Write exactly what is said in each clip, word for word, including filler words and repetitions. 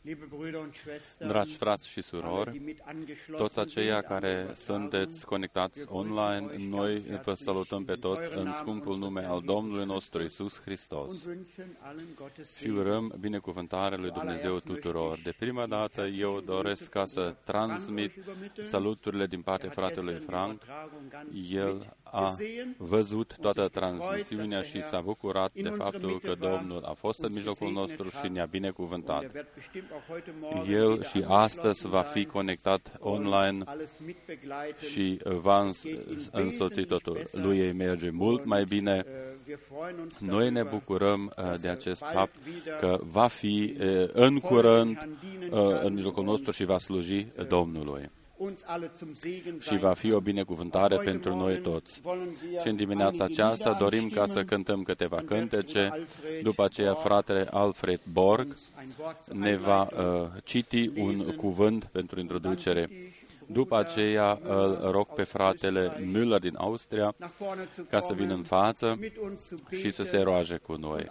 Dragi frați și surori, toți aceia care sunteți conectați online, noi vă salutăm pe toți în scumpul nume al Domnului nostru Iisus Hristos și urăm binecuvântarea lui Dumnezeu tuturor. De prima dată eu doresc ca să transmit saluturile din partea fratelui Frank. El a văzut toată transmisiunea și s-a bucurat de faptul că Domnul a fost în mijlocul nostru și ne-a binecuvântat. El și astăzi va fi conectat online și va însoți totul. Lui ei merge mult mai bine. Noi ne bucurăm de acest fapt că va fi în curând în mijlocul nostru și va sluji Domnului. Și va fi o binecuvântare pentru noi toți. Și în dimineața aceasta dorim ca să cântăm câteva cântece. După aceea fratele Alfred Borg ne va uh, citi un cuvânt pentru introducere. După aceea îl rog pe fratele Müller din Austria ca să vină în față și să se roage cu noi.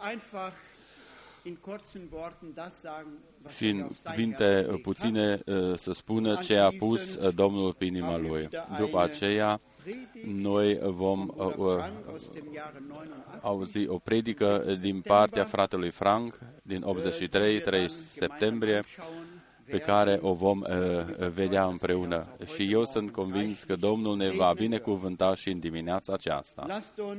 Și în cuvinte puține să spună ce a pus Domnul pe inima lui. După aceea, noi vom auzi o predică din partea fratelui Frank din optzeci și trei, trei septembrie, pe care o vom vedea împreună. Și eu sunt convins că Domnul ne va binecuvânta și în dimineața aceasta.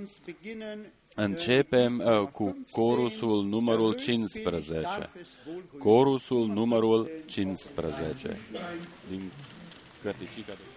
Începem uh, cu corusul numărul cincisprezece. Corusul numărul cincisprezece. Din cărticica de...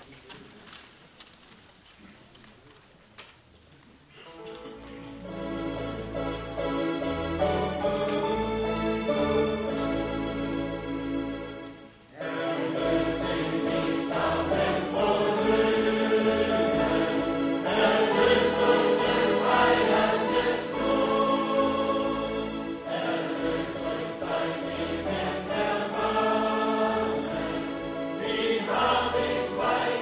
Why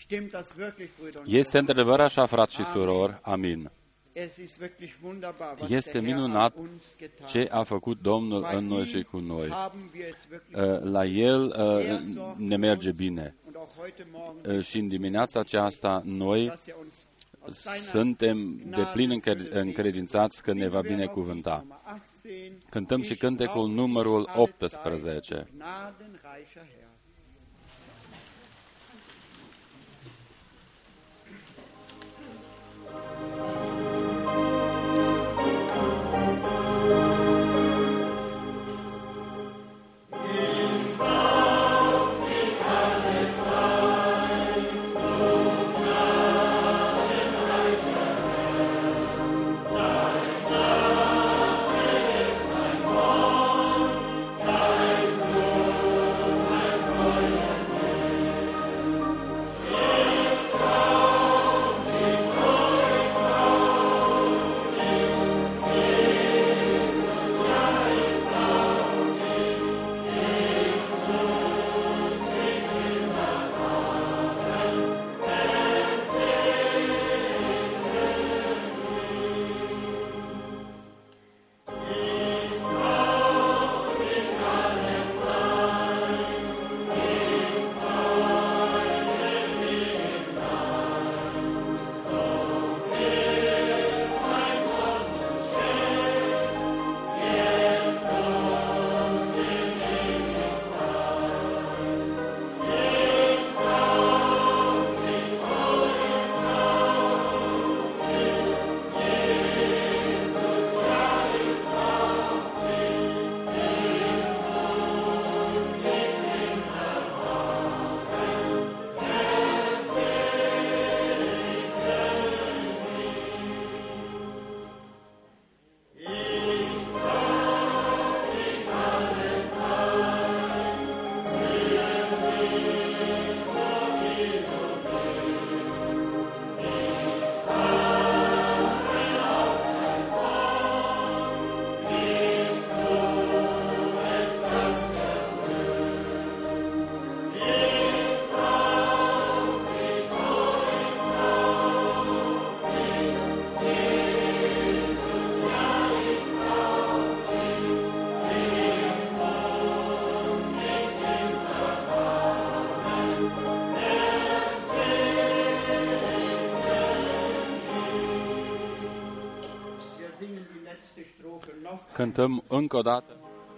Este într-adevăr așa, frați și surori? Amin. Este minunat ce a făcut Domnul în noi și cu noi. La El ne merge bine. Și în dimineața aceasta noi suntem deplin încredințați că ne va binecuvânta. Cântăm și cântecul numărul optsprezece. Cântăm încă o dată.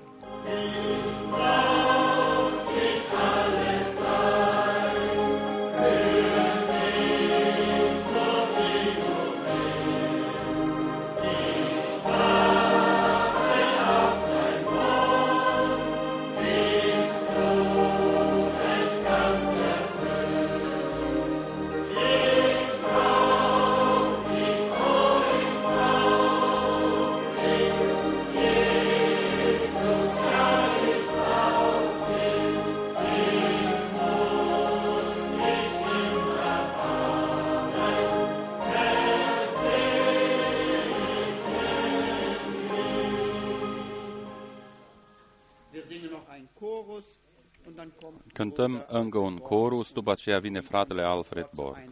Cântăm încă un corus, după aceea vine fratele Alfred Borg.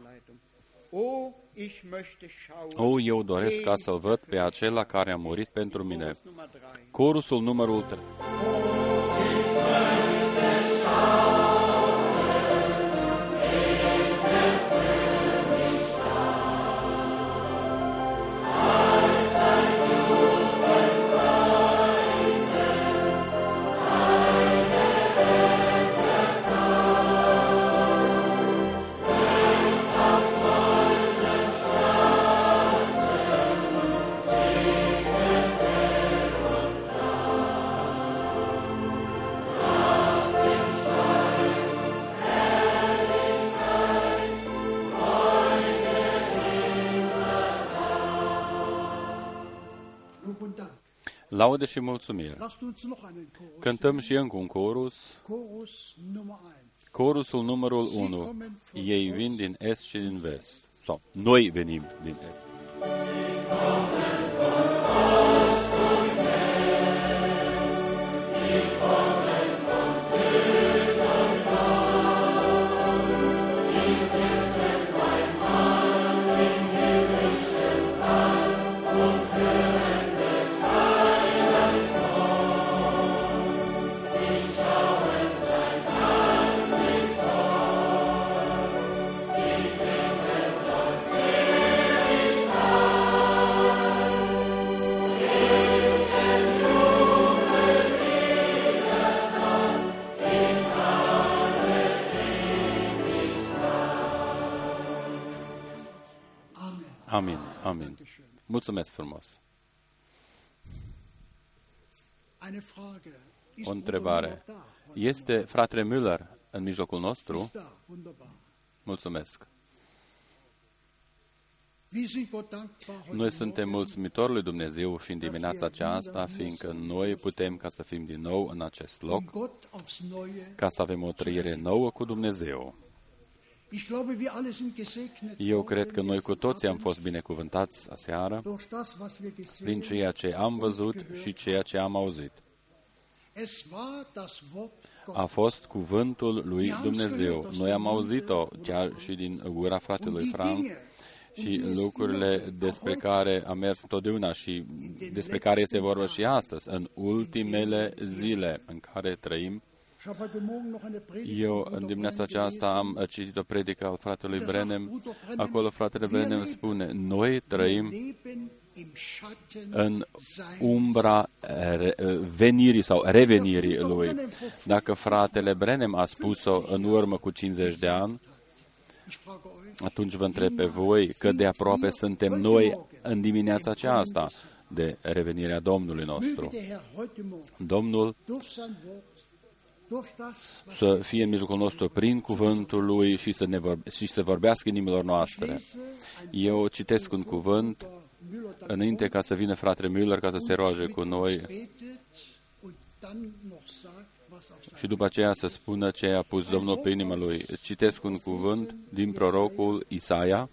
O, eu doresc ca să-l văd pe acela care a murit pentru mine. Corusul numărul trei. Laude și mulțumire. Cântăm și încă un corus. Corusul numărul unu. Ei vin din est și din vest. Sau, noi venim din est. Jesus Amin, amin. Mulțumesc frumos. O întrebare. Este fratele Müller în mijlocul nostru? Mulțumesc. Noi suntem mulțumitori lui Dumnezeu și în dimineața aceasta, fiindcă noi putem ca să fim din nou în acest loc, ca să avem o trăire nouă cu Dumnezeu. Eu cred că noi cu toții am fost binecuvântați aseară prin ceea ce am văzut și ceea ce am auzit. A fost cuvântul lui Dumnezeu. Noi am auzit-o chiar și din gura fratelui Frank și lucrurile despre care a mers întotdeauna și despre care este vorba și astăzi, în ultimele zile în care trăim. Eu, în dimineața aceasta, am citit o predică al fratelui Branham. Acolo fratele Branham spune, noi trăim în umbra venirii sau revenirii lui. Dacă fratele Branham a spus-o în urmă cu cincizeci de ani, atunci vă întreb pe voi cât de aproape suntem noi în dimineața aceasta de revenirea Domnului nostru. Domnul să fie în mijlocul nostru prin cuvântul Lui și să, ne vorbe- și să vorbească inimilor noastre. Eu citesc un cuvânt înainte ca să vină fratele Müller ca să se roage cu noi și după aceea să spună ce a pus Domnul pe inima lui. Citesc un cuvânt din prorocul Isaia.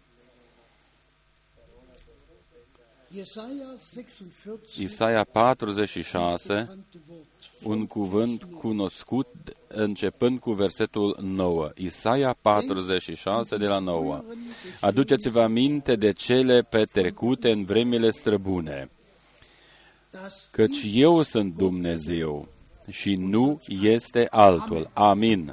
Isaia patruzeci și șase, un cuvânt cunoscut începând cu versetul nouă. Isaia patruzeci și șase de la nouă. Aduceți-vă aminte de cele petrecute în vremile străbune, căci eu sunt Dumnezeu și nu este altul. Amin.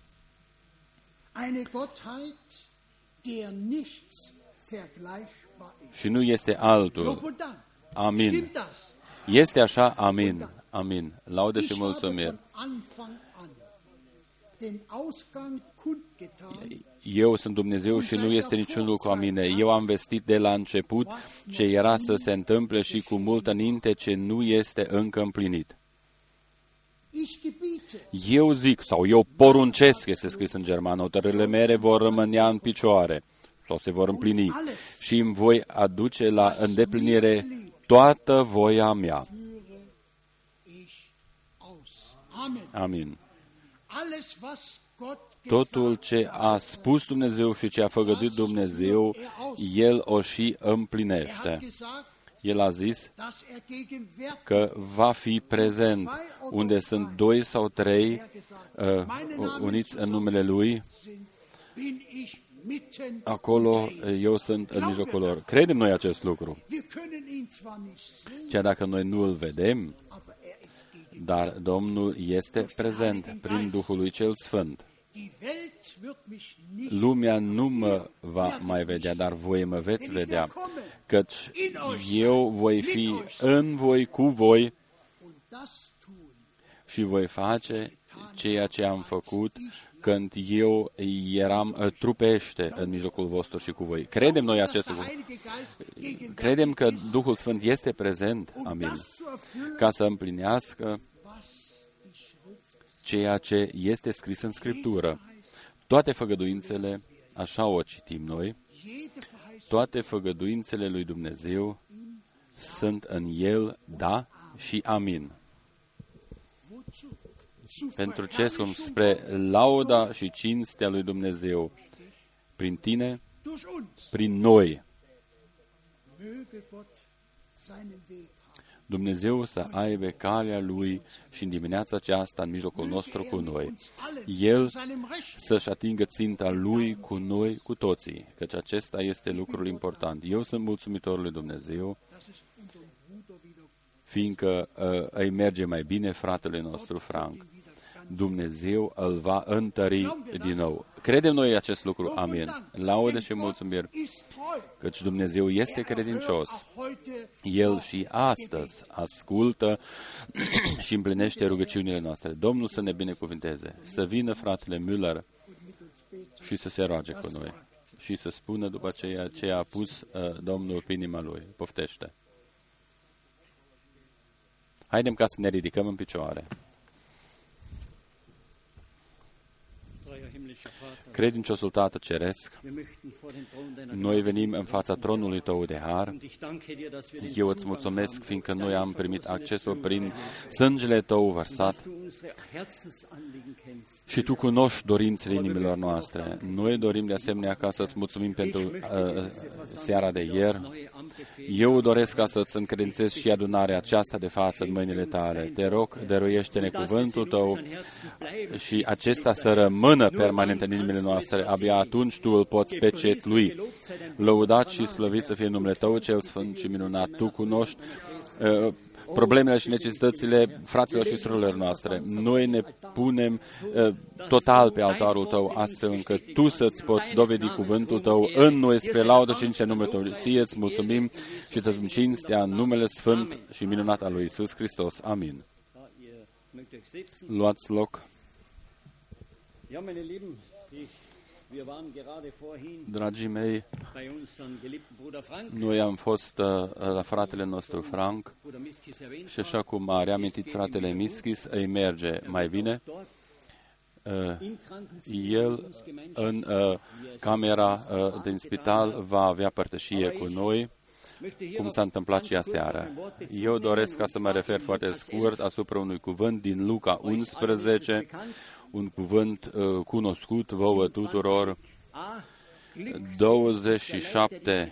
Și nu este altul. Amin. Este așa? Amin. Amin. Laude și mulțumiri. Eu sunt Dumnezeu și nu este niciun lucru a mine. Eu am vestit de la început ce era să se întâmple și cu multă minte ce nu este încă împlinit. Eu zic, sau eu poruncesc, este scris în germană, hotărârile mele vor rămânea în picioare sau se vor împlini și îmi voi aduce la îndeplinire toată voia mea. Amin. Totul ce a spus Dumnezeu și ce a făgăduit Dumnezeu, El o și împlinește. El a zis că va fi prezent unde sunt doi sau trei uh, uniți în numele Lui. Acolo eu sunt în mijlocul lor. Credem noi acest lucru. Chiar dacă noi nu îl vedem, dar Domnul este prezent prin Duhul lui cel Sfânt. Lumea nu mă va mai vedea, dar voi mă veți vedea, căci eu voi fi în voi, cu voi și voi face ceea ce am făcut când eu eram trupește în mijlocul vostru și cu voi. Credem noi acest lucru. Credem că Duhul Sfânt este prezent, amin, ca să împlinească ceea ce este scris în Scriptură. Toate făgăduințele, așa o citim noi, toate făgăduințele lui Dumnezeu sunt în El, da și amin. Pentru ce? Cum spre lauda și cinstea lui Dumnezeu, prin tine, prin noi. Dumnezeu să aibă calea Lui și în dimineața aceasta în mijlocul nostru cu noi. El să-și atingă ținta Lui cu noi, cu toții, căci acesta este lucrul important. Eu sunt mulțumitor lui Dumnezeu, fiindcă uh, îi merge mai bine fratele nostru Frank. Dumnezeu îl va întări din nou. Credem noi acest lucru? Amin. Laude și mulțumiri, căci Dumnezeu este credincios. El și astăzi ascultă și împlinește rugăciunile noastre. Domnul să ne binecuvinteze. Să vină fratele Müller și să se roage cu noi. și să spună după aceea ce a pus uh, Domnul pe inima lui. Poftește. Haidem ca să ne ridicăm în picioare. Credinciosul Tată Ceresc, noi venim în fața tronului Tău de har. Eu îți mulțumesc, fiindcă noi am primit accesul prin sângele Tău vărsat și Tu cunoști dorințele inimilor noastre. Noi dorim de asemenea ca să-ți mulțumim pentru uh, seara de ieri. Eu doresc ca să-ți încredințez și adunarea aceasta de față în mâinile Tale. Te rog, dăruiește-ne cuvântul Tău și acesta să rămână permanent în inimile noastre. Abia atunci Tu îl poți pecetlui. Lăudat și slăvit să fie numele Tău, cel sfânt și minunat. Tu cunoști uh, problemele și necesitățile fraților și surorilor noastre. Noi ne punem uh, total pe altarul Tău, astfel încât Tu să-ți poți dovedi cuvântul Tău în noi spre laudă și în ce numele Tău. Ție îți mulțumim și te cinstea în numele sfânt și minunat al lui Iisus Hristos. Amin. Luați loc. Dragii mei, noi am fost uh, la fratele nostru Frank și așa cum a reamintit fratele Mischis, îi merge mai bine. Uh, el în uh, camera uh, din spital va avea părtășie cu noi, cum s-a întâmplat și aseară. Eu doresc ca să mă refer foarte scurt asupra unui cuvânt din Luca unsprezece, un cuvânt uh, cunoscut vouă tuturor, douăzeci și șapte.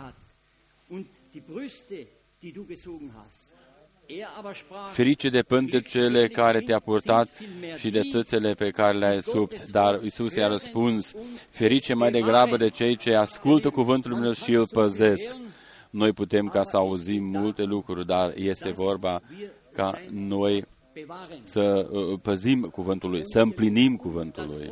Ferice de pântecele care te-a purtat și de țâțele pe care le-ai subt. Dar Iisus i-a răspuns, ferice mai degrabă de cei ce ascultă cuvântul meu și îl păzesc. Noi putem ca să auzim multe lucruri, dar este vorba ca noi să păzim cuvântul lui, să împlinim cuvântul lui.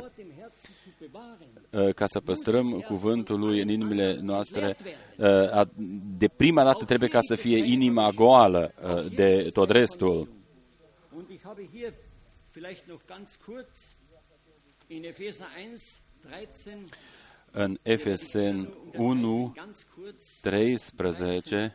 Ca să păstrăm cuvântul lui în inimile noastre, de prima dată trebuie ca să fie inima goală de tot restul. În Efeseni unu, treisprezece,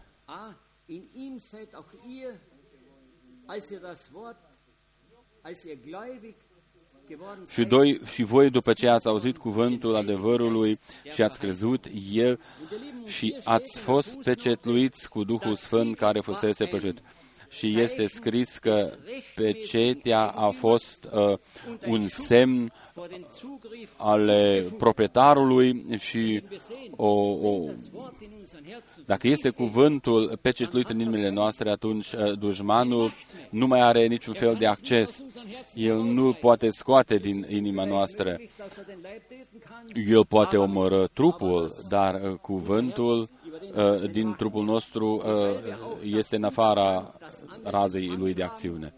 și, doi, și voi, după ce ați auzit cuvântul adevărului și ați crezut el și ați fost pecetluiți cu Duhul Sfânt care fusese păcit. Și este scris că pecetea a fost uh, un semn ale proprietarului și o, o, dacă este cuvântul pecetluit în inimile noastre, atunci uh, dușmanul nu mai are niciun fel de acces. El nu poate scoate din inima noastră. El poate omorâ trupul, dar uh, cuvântul uh, din trupul nostru uh, este în afara razei lui de acțiune.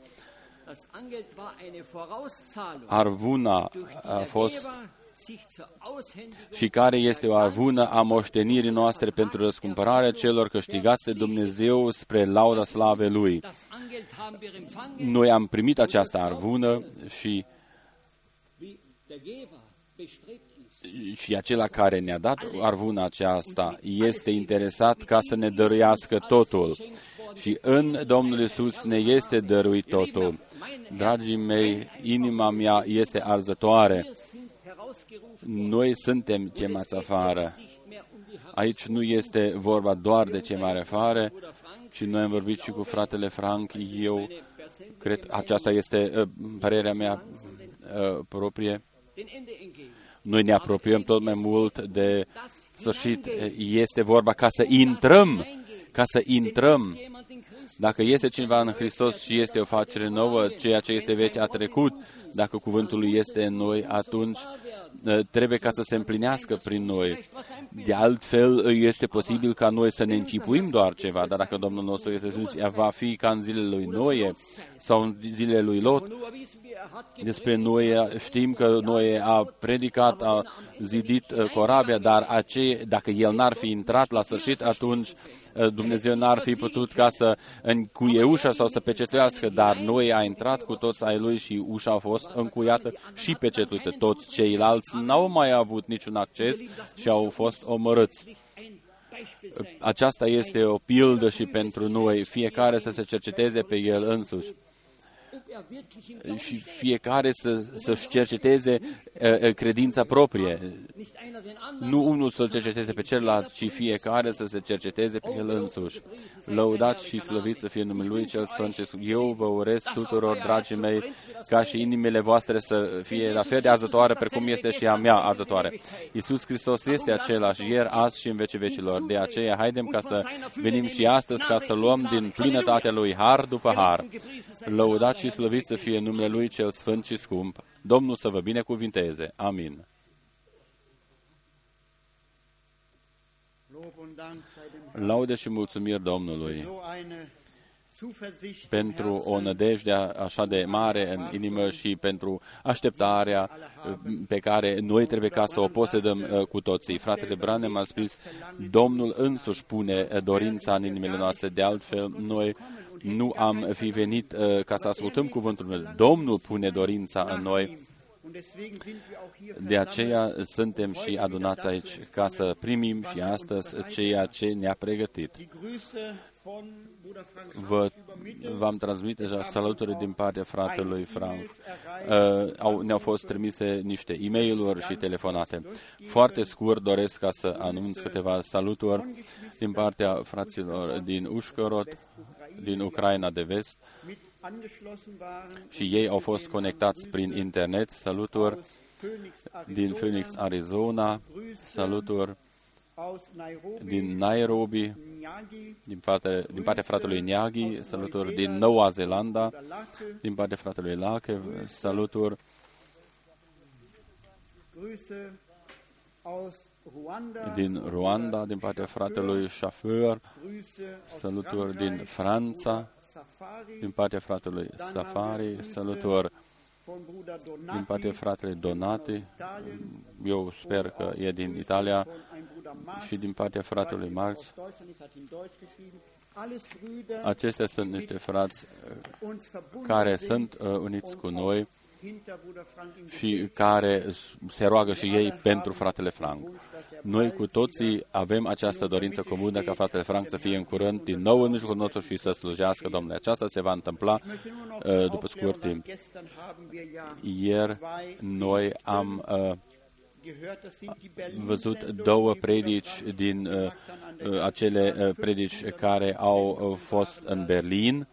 Arvuna a fost și care este o arvună a moștenirii noastre pentru răscumpărarea celor câștigați de Dumnezeu spre lauda slavei Lui. Noi am primit această arvună și și acela care ne-a dat arvuna aceasta este interesat ca să ne dăruiască totul. Și în Domnul Iisus ne este dăruit totul. Dragii mei, inima mea este arzătoare. Noi suntem chemați afară. Aici nu este vorba doar de chemare afară, ci noi am vorbit și cu fratele Frank. Eu cred că aceasta este uh, părerea mea uh, proprie. Noi ne apropiem tot mai mult de sfârșit. Este vorba ca să intrăm, ca să intrăm. Dacă este cineva în Hristos și este o facere nouă, ceea ce este vechi a trecut, dacă cuvântul lui este în noi, atunci trebuie ca să se împlinească prin noi. De altfel, este posibil ca noi să ne închipuim doar ceva, dar dacă Domnul nostru este Iisus, va fi ca în zilele lui Noe sau în zilele lui Lot, despre noi, știm că noi a predicat, a zidit corabia, dar acei, dacă el n-ar fi intrat la sfârșit, atunci Dumnezeu n-ar fi putut ca să încuie ușa sau să pecetuiască, dar noi a intrat cu toți ai lui și ușa a fost încuiată și pecetuită. Toți ceilalți n-au mai avut niciun acces și au fost omorâți. Aceasta este o pildă și pentru noi, fiecare să se cerceteze pe el însuși. Și fiecare să, să-și cerceteze uh, credința proprie. Nu unul să-l cerceteze pe celălalt, ci fiecare să se cerceteze pe el însuși. Lăudat și slăvit să fie numele Lui Cel Sfânt. Eu vă urez tuturor, dragii mei, ca și inimile voastre să fie la fel de arzătoare precum este și a mea arzătoare. Iisus Hristos este același ieri, azi și în vecii vecilor. De aceea, haidem ca să venim și astăzi ca să luăm din plinătatea Lui har după har. Lăudat și slăvit să fie numele Lui Cel Sfânt și Scump. Domnul să vă binecuvinteze. Amin. Laude și mulțumiri Domnului pentru o nădejde așa de mare în inimă și pentru așteptarea pe care noi trebuie ca să o posedăm cu toții. Fratele Branham a spus, Domnul însuși pune dorința în inimile noastre, de altfel noi nu am fi venit uh, ca să ascultăm cuvântul meu. Domnul pune dorința în noi. De aceea suntem și adunați aici ca să primim și astăzi ceea ce ne-a pregătit. Vă, v-am transmit deja saluturi din partea fratelui Frank. Uh, au, ne-au fost trimise niște e-mail-uri și telefonate. Foarte scurt doresc ca să anunț câteva saluturi din partea fraților din Ușcorod, din Ucraina de Vest, și ei au fost conectați prin internet. Saluturi din Phoenix, Arizona, saluturi din Nairobi, din partea, din partea fratelui Nyagi, saluturi din Noua Zeelandă, din partea fratelui Lake, saluturi din Rwanda, din partea fratelui Chauffeur, saluturi din Franța, din partea fratelui Safari, saluturi din partea fratelui Donati, eu sper că e din Italia, și din partea fratelui Marx. Acestea sunt niște frați care sunt uniți cu noi și care se roagă și ei pentru fratele Frank. Noi cu toții avem această dorință comună ca fratele Frank să fie în curând din nou în mijlocul nostru și să slujească Domnului. Aceasta se va întâmpla uh, după scurt timp. Ieri noi am uh, văzut două predici din uh, uh, acele uh, predici care au uh, fost în Berlin.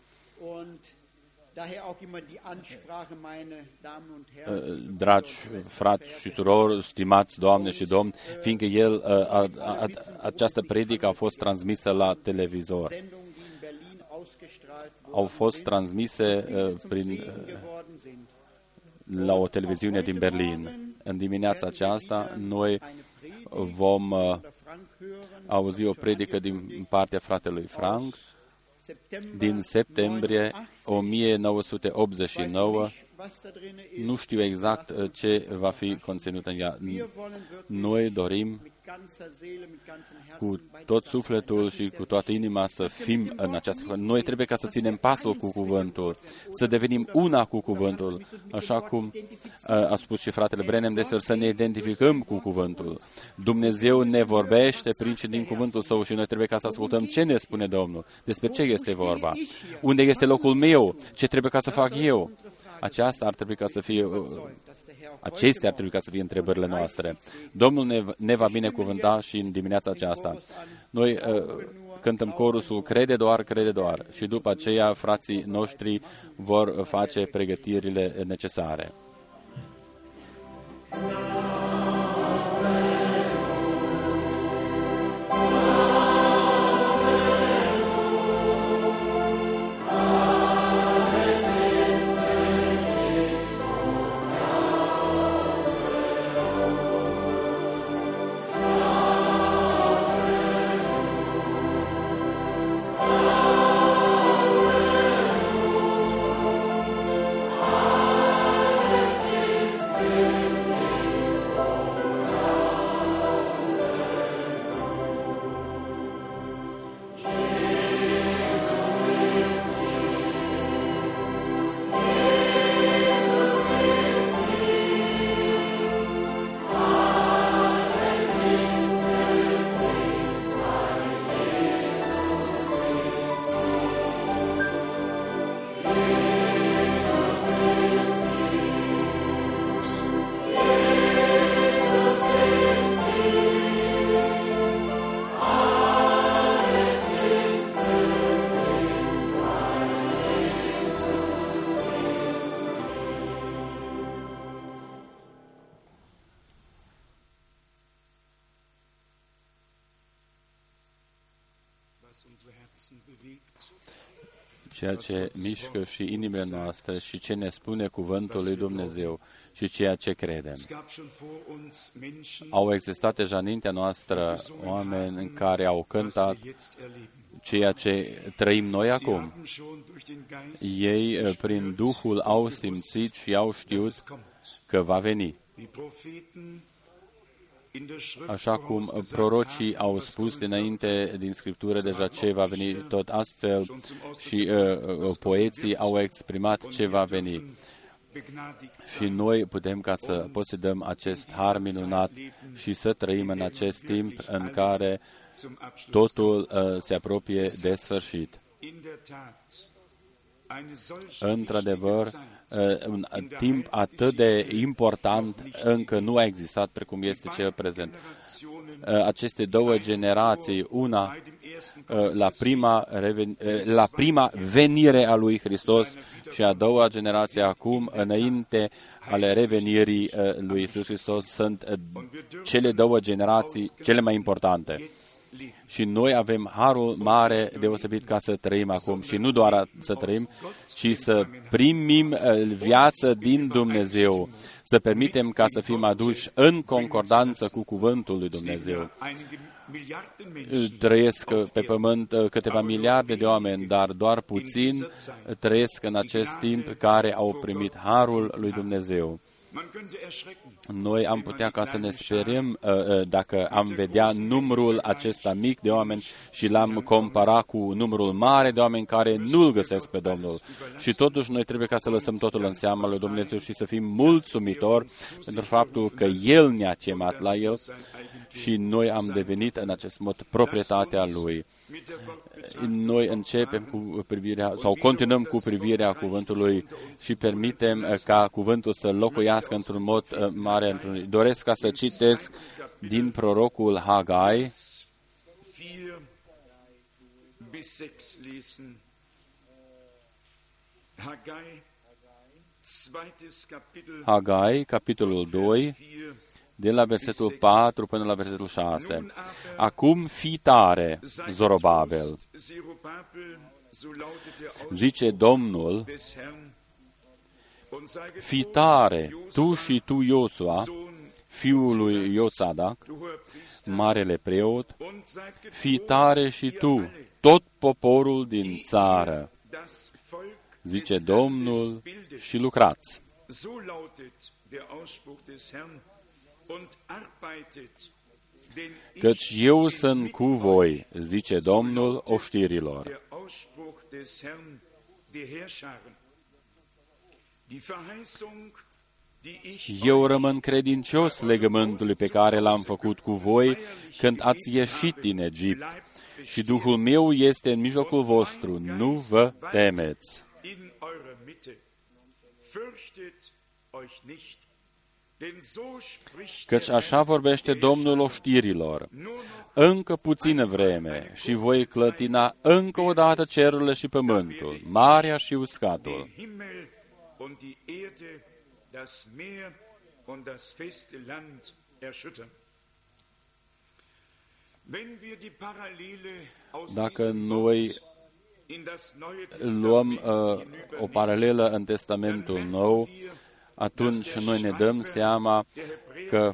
Dragi frați și surori, stimați doamne și domni, fiindcă el, a, a, această predică a fost transmisă la televizor. Au fost transmise prin, la o televiziune din Berlin. În dimineața aceasta noi vom auzi o predică din partea fratelui Frank din septembrie o mie nouă sute optzeci și nouă. Nu știu exact ce va fi conținut în ea. Noi dorim cu tot sufletul și cu toată inima să fim în această... Noi trebuie ca să ținem pasul cu cuvântul, să devenim una cu cuvântul, așa cum a spus și fratele Branham deseori, să ne identificăm cu cuvântul. Dumnezeu ne vorbește prin și din cuvântul Său și noi trebuie ca să ascultăm ce ne spune Domnul, despre ce este vorba, unde este locul meu, ce trebuie ca să fac eu. Aceasta ar trebui ca să fie... Acestea ar trebui ca să fie întrebările noastre. Domnul ne, ne va binecuvânta și în dimineața aceasta. Noi uh, cântăm corusul Crede doar, crede doar și după aceea frații noștri vor face pregătirile necesare. Amen. ceea ce mișcă și inimile noastre și ce ne spune cuvântul lui Dumnezeu și ceea ce credem. Au existat deja înaintea noastră oameni în care au cântat ceea ce trăim noi acum. Ei, prin Duhul, au simțit și au știut că va veni. Așa cum prorocii au spus dinainte din Scriptură deja ce va veni, tot astfel și uh, poeții au exprimat ce va veni. Și noi putem ca să posedăm acest har minunat și să trăim în acest timp în care totul uh, se apropie de sfârșit. Într-adevăr, un timp atât de important încă nu a existat precum este cel prezent. Aceste două generații, una la prima, la prima venire a lui Hristos și a doua generație acum, înainte ale revenirii lui Iisus Hristos, sunt cele două generații cele mai importante. Și noi avem harul mare deosebit ca să trăim acum și nu doar să trăim, ci să primim viață din Dumnezeu, să permitem ca să fim aduși în concordanță cu cuvântul lui Dumnezeu. Trăiesc pe pământ câteva miliarde de oameni, dar doar puțin trăiesc în acest timp care au primit harul lui Dumnezeu. Noi am putea ca să ne speriem dacă am vedea numărul acesta mic de oameni și l-am compara cu numărul mare de oameni care nu-L găsesc pe Domnul. Și totuși noi trebuie ca să lăsăm totul în seama lui Dumnezeu și să fim mulțumitori pentru faptul că El ne-a chemat la El și noi am devenit în acest mod proprietatea Lui. Noi începem cu privirea, sau continuăm cu privirea cuvântului și permitem ca cuvântul să locuiască într-un mod mare. Doresc ca să citesc din prorocul Hagai, Hagai, capitolul doi, de la versetul patru până la versetul șase. Acum fii tare, Zorobabel, zice Domnul, fii tare, tu și tu, Iosua, fiul lui Iosadac, marele preot, fii tare și tu, tot poporul din țară, zice Domnul, și lucrați. Căci eu sunt cu voi, zice Domnul oștirilor. Eu rămân credincios legământului pe care l-am făcut cu voi când ați ieșit din Egipt și Duhul meu este în mijlocul vostru. Nu vă temeți. Căci așa vorbește Domnul oștirilor. Încă puțină vreme și voi clătina încă o dată cerurile și pământul, marea și uscatul. Dacă noi luăm uh, o paralelă în Testamentul Nou, atunci noi ne dăm seama că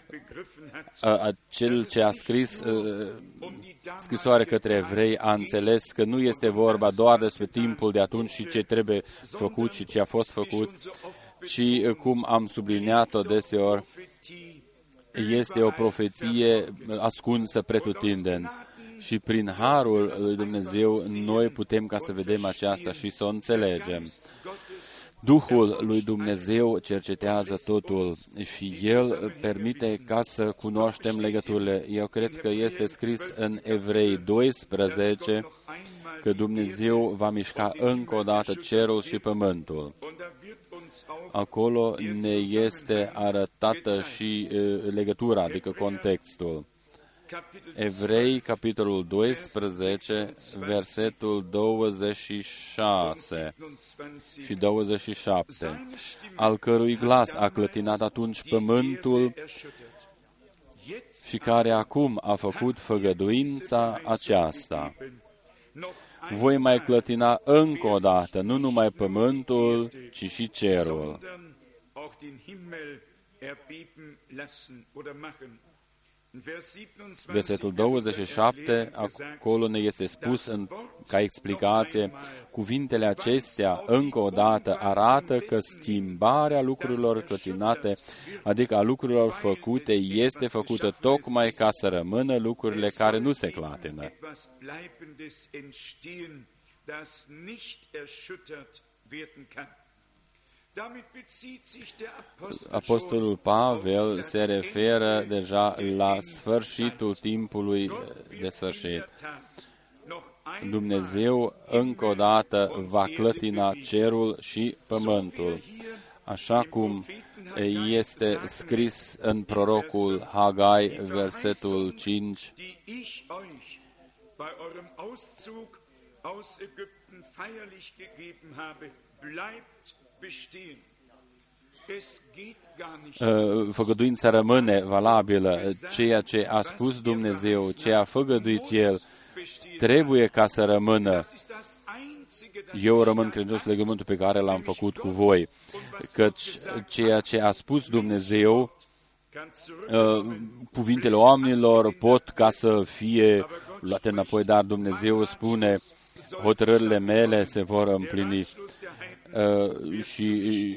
cel ce a scris scrisoarea către evrei a înțeles că nu este vorba doar despre timpul de atunci și ce trebuie făcut și ce a fost făcut, ci, cum am subliniat-o deseori, este o profeție ascunsă pretutindeni. Și prin harul lui Dumnezeu noi putem ca să vedem aceasta și să o înțelegem. Duhul lui Dumnezeu cercetează totul și El permite ca să cunoaștem legăturile. Eu cred că este scris în Evrei doisprezece că Dumnezeu va mișca încă o dată cerul și pământul. Acolo ne este arătată și legătura, adică contextul. Evrei, capitolul doisprezece, versetul douăzeci și șase și douăzeci și șapte, al cărui glas a clătinat atunci pământul și care acum a făcut făgăduința aceasta. voi mai clătina încă o dată, nu numai pământul, ci și cerul. Versetul douăzeci și șapte, acolo ne este spus în, ca explicație, cuvintele acestea încă o dată arată că schimbarea lucrurilor clătinate, adică a lucrurilor făcute, este făcută tocmai ca să rămână lucrurile care nu se clatină. Apostolul Pavel se referă deja la sfârșitul timpului de sfârșit. Dumnezeu încă o dată va clătina cerul și pământul, așa cum este scris în prorocul Hagai, versetul cinci. Făgăduința rămâne valabilă. Ceea ce a spus Dumnezeu, ce a făgăduit El, trebuie ca să rămână. Eu rămân credincios legământul pe care l-am făcut cu voi, căci ceea ce a spus Dumnezeu, cuvintele oamenilor pot ca să fie luate înapoi, dar Dumnezeu spune, hotărârile mele se vor împlini. Uh, și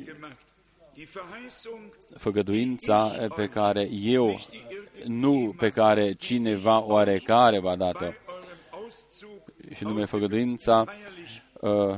făgăduința pe care eu, nu pe care cineva oarecare va dată, și nume făgăduința uh,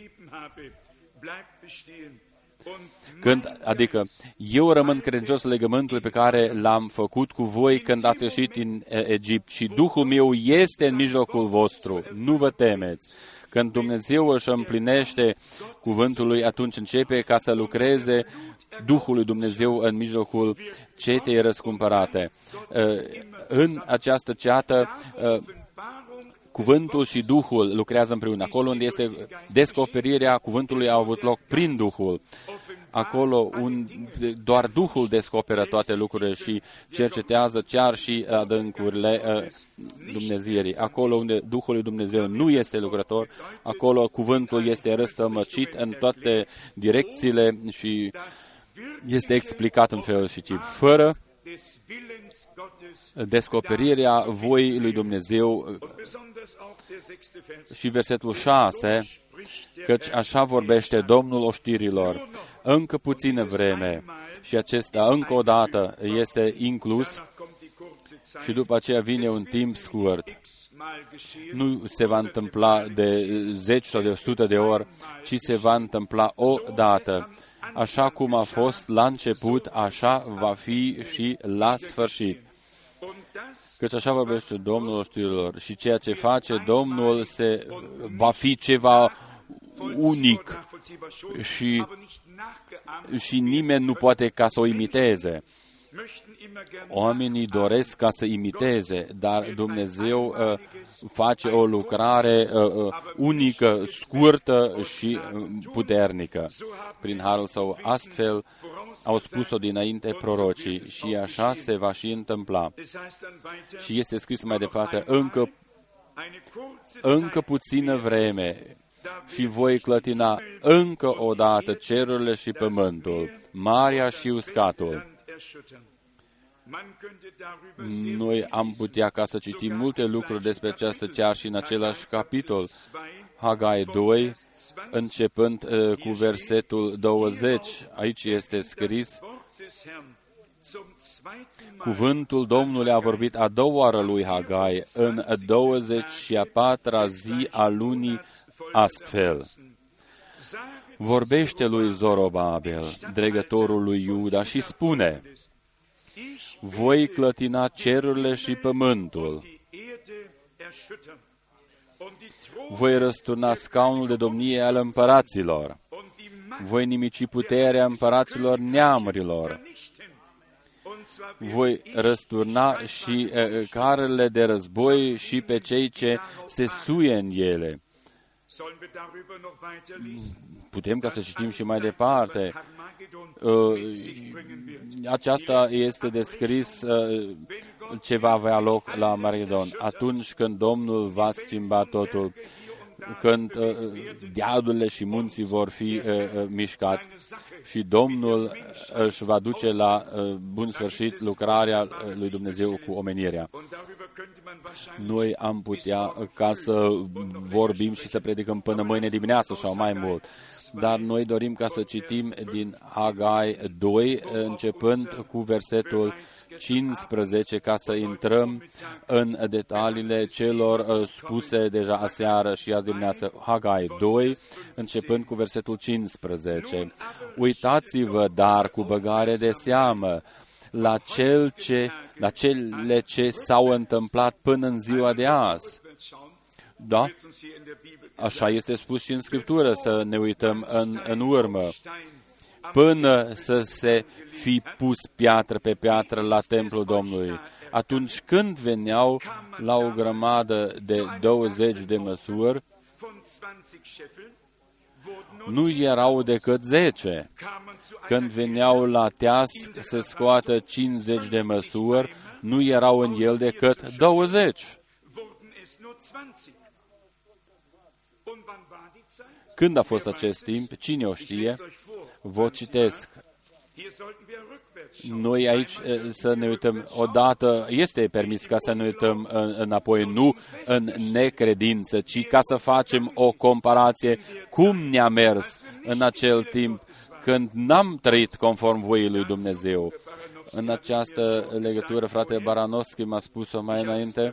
când, adică eu rămân credincios legământului pe care l-am făcut cu voi când ați ieșit din Egipt și Duhul meu este în mijlocul vostru, nu vă temeți. Când Dumnezeu își împlinește cuvântul lui, atunci începe ca să lucreze Duhul lui Dumnezeu în mijlocul cetei răscumpărate. În această ceată, cuvântul și Duhul lucrează împreună. Acolo unde este descoperirea cuvântului a avut loc prin Duhul. Acolo unde doar Duhul descoperă toate lucrurile și cercetează chiar și adâncurile uh, Dumnezeirii. Acolo unde Duhul lui Dumnezeu nu este lucrător, acolo cuvântul este răstămăcit în toate direcțiile și este explicat în felul și chip. Fără descoperirea voii lui Dumnezeu. Și versetul șase, căci așa vorbește Domnul oștirilor, încă puțină vreme, și acesta încă o dată este inclus și după aceea vine un timp scurt. Nu se va întâmpla de zeci sau de o sută de ori, ci se va întâmpla o dată. Așa cum a fost la început, așa va fi și la sfârșit. Căci așa vorbește Domnul oștirilor, și ceea ce face Domnul se, va fi ceva unic și, și nimeni nu poate ca să o imiteze. Oamenii doresc ca să imiteze, dar Dumnezeu uh, face o lucrare uh, uh, unică, scurtă și uh, puternică. Prin harul său, astfel au spus-o dinainte prorocii și așa se va și întâmpla. Și este scris mai departe, încă, încă puțină vreme și voi clătina încă o dată cerurile și pământul, marea și uscatul. Noi am putea ca să citim multe lucruri despre această chiar și în același capitol, Hagai doi, începând uh, cu versetul douăzeci. Aici este scris, cuvântul Domnului a vorbit a doua oară lui Hagai, în douăzeci și a patra zi a lunii, astfel. Vorbește lui Zorobabel, dregătorul lui Iuda, și spune, voi clătina cerurile și pământul, voi răsturna scaunul de domnie al împăraților, voi nimici puterea împăraților neamurilor, voi răsturna și uh, carele de război și pe cei ce se suie în ele. Putem ca să citim și mai departe. Uh, aceasta este descris uh, ce va avea loc la Margedon, atunci când Domnul va schimba totul, când uh, dealurile și munții vor fi uh, uh, mișcați și Domnul își va duce la uh, bun sfârșit lucrarea lui Dumnezeu cu omenirea. Noi am putea ca să vorbim și să predicăm până mâine dimineață sau mai mult, dar noi dorim ca să citim din Hagai doi, începând cu versetul cincisprezece, ca să intrăm în detaliile celor spuse deja aseară și azi dimineață. Hagai doi, începând cu versetul cincisprezece. Uitați-vă, dar cu băgare de seamă, la, cel ce, la cele ce s-au întâmplat până în ziua de azi. Da? Așa este spus și în Scriptură, să ne uităm în, în urmă. Până să se fi pus piatră pe piatră la templul Domnului. Atunci când veneau la o grămadă de douăzeci de măsuri, nu erau decât zece. Când veneau la teasc să scoată cincizeci de măsuri, nu erau în el decât douăzeci. Când a fost acest timp? Cine o știe? Vă citesc. Noi aici să ne uităm odată, este permis ca să ne uităm înapoi, nu în necredință, ci ca să facem o comparație cum ne-a mers în acel timp când n-am trăit conform voii lui Dumnezeu. În această legătură, frate Baranovski m-a spus-o mai înainte.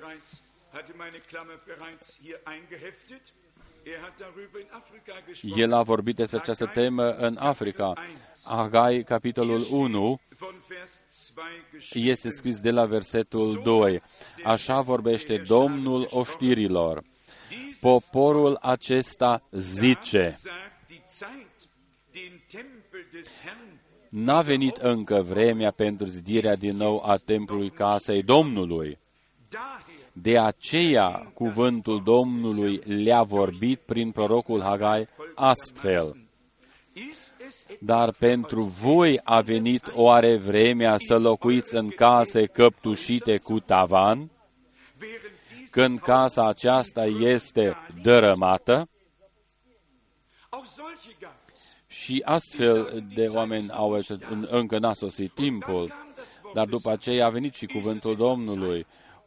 El a vorbit despre această temă în Africa. Hagai, capitolul unu, este scris de la versetul doi. Așa vorbește Domnul oștirilor. Poporul acesta zice: n-a venit încă vremea pentru zidirea din nou a templului casei Domnului. De aceea, cuvântul Domnului le-a vorbit prin prorocul Hagai astfel: dar pentru voi a venit oare vremea să locuiți în case căptușite cu tavan, când casa aceasta este dărâmată? Și astfel de oameni au încă n-a sosit timpul, dar după aceea a venit și cuvântul Domnului.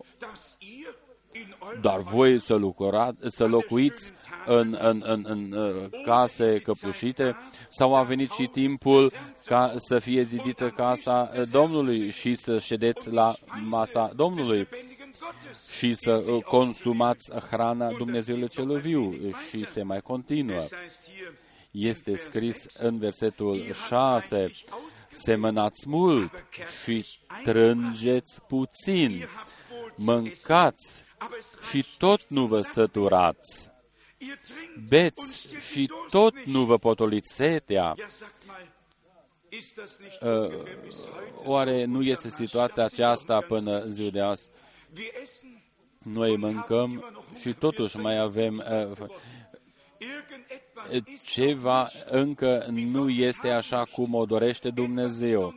Dar voi să, lucrați, să locuiți în, în, în, în case căptușite, sau a venit și timpul ca să fie zidită casa Domnului și să ședeți la masa Domnului și să consumați hrana Dumnezeului celui viu. Și se mai continuă. Este scris în versetul șase: semănați mult și trângeți puțin, mâncați și tot nu vă săturați, beți și tot nu vă potoliți setea. Uh, oare nu este situația aceasta până în ziua de azi? Noi mâncăm și totuși mai avem uh, ceva, încă nu este așa cum o dorește Dumnezeu.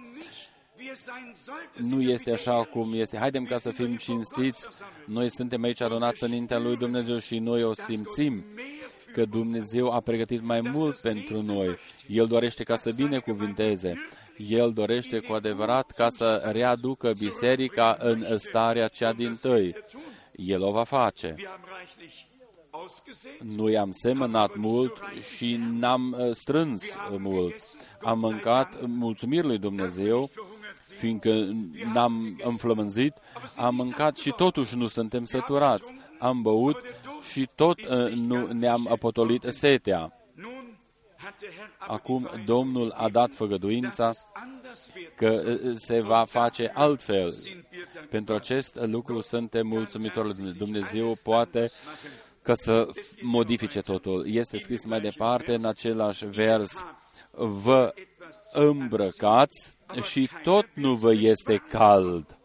Nu este așa cum este. Haidem ca să fim cinstiți. Noi suntem aici adunați înaintea lui Dumnezeu și noi o simțim că Dumnezeu a pregătit mai mult pentru noi. El dorește ca să binecuvinteze. El dorește cu adevărat ca să readucă biserica în starea cea dintâi. El o va face. Noi am semănat mult și n-am strâns mult. Am mâncat mulțumiri lui Dumnezeu, fiindcă n-am înflămânzit, am mâncat și totuși nu suntem săturați. Am băut și tot uh, nu ne-am potolit setea. Acum Domnul a dat făgăduința că se va face altfel. Pentru acest lucru suntem mulțumitori. Dumnezeu poate ca să modifice totul. Este scris mai departe în același vers: vă îmbrăcați și tot nu vă este cald.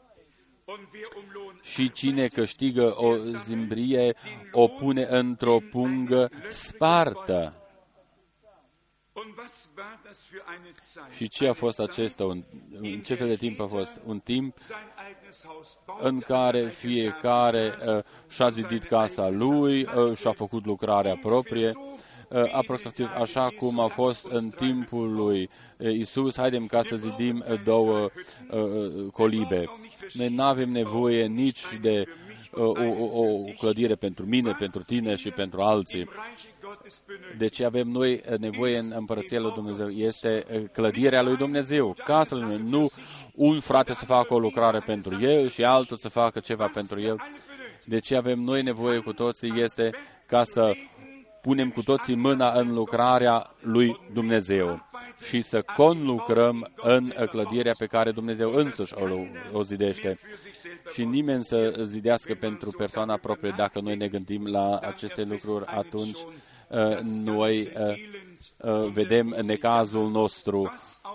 Și cine câștigă o zimbrie, o pune într-o pungă spartă. Și ce a fost acesta? Un, în ce fel de timp a fost? Un timp în care fiecare uh, și-a zidit casa lui, uh, și-a făcut lucrarea proprie, uh, aproximativ așa cum a fost în timpul lui Iisus. Haidem ca să zidim două uh, colibe. Noi nu avem nevoie nici de uh, o, o clădire pentru mine, pentru tine și pentru alții. De ce avem noi nevoie în Împărăția lui Dumnezeu? Este clădirea lui Dumnezeu, casa lui Dumnezeu. Nu un frate să facă o lucrare pentru el și altul să facă ceva pentru el. De ce avem noi nevoie cu toții este ca să punem cu toții mâna în lucrarea lui Dumnezeu și să conlucrăm în clădirea pe care Dumnezeu însuși o, o zidește. Și nimeni să zidească pentru persoana proprie. Dacă noi ne gândim la aceste lucruri, atunci uh, noi uh, uh, vedem necazul nostru.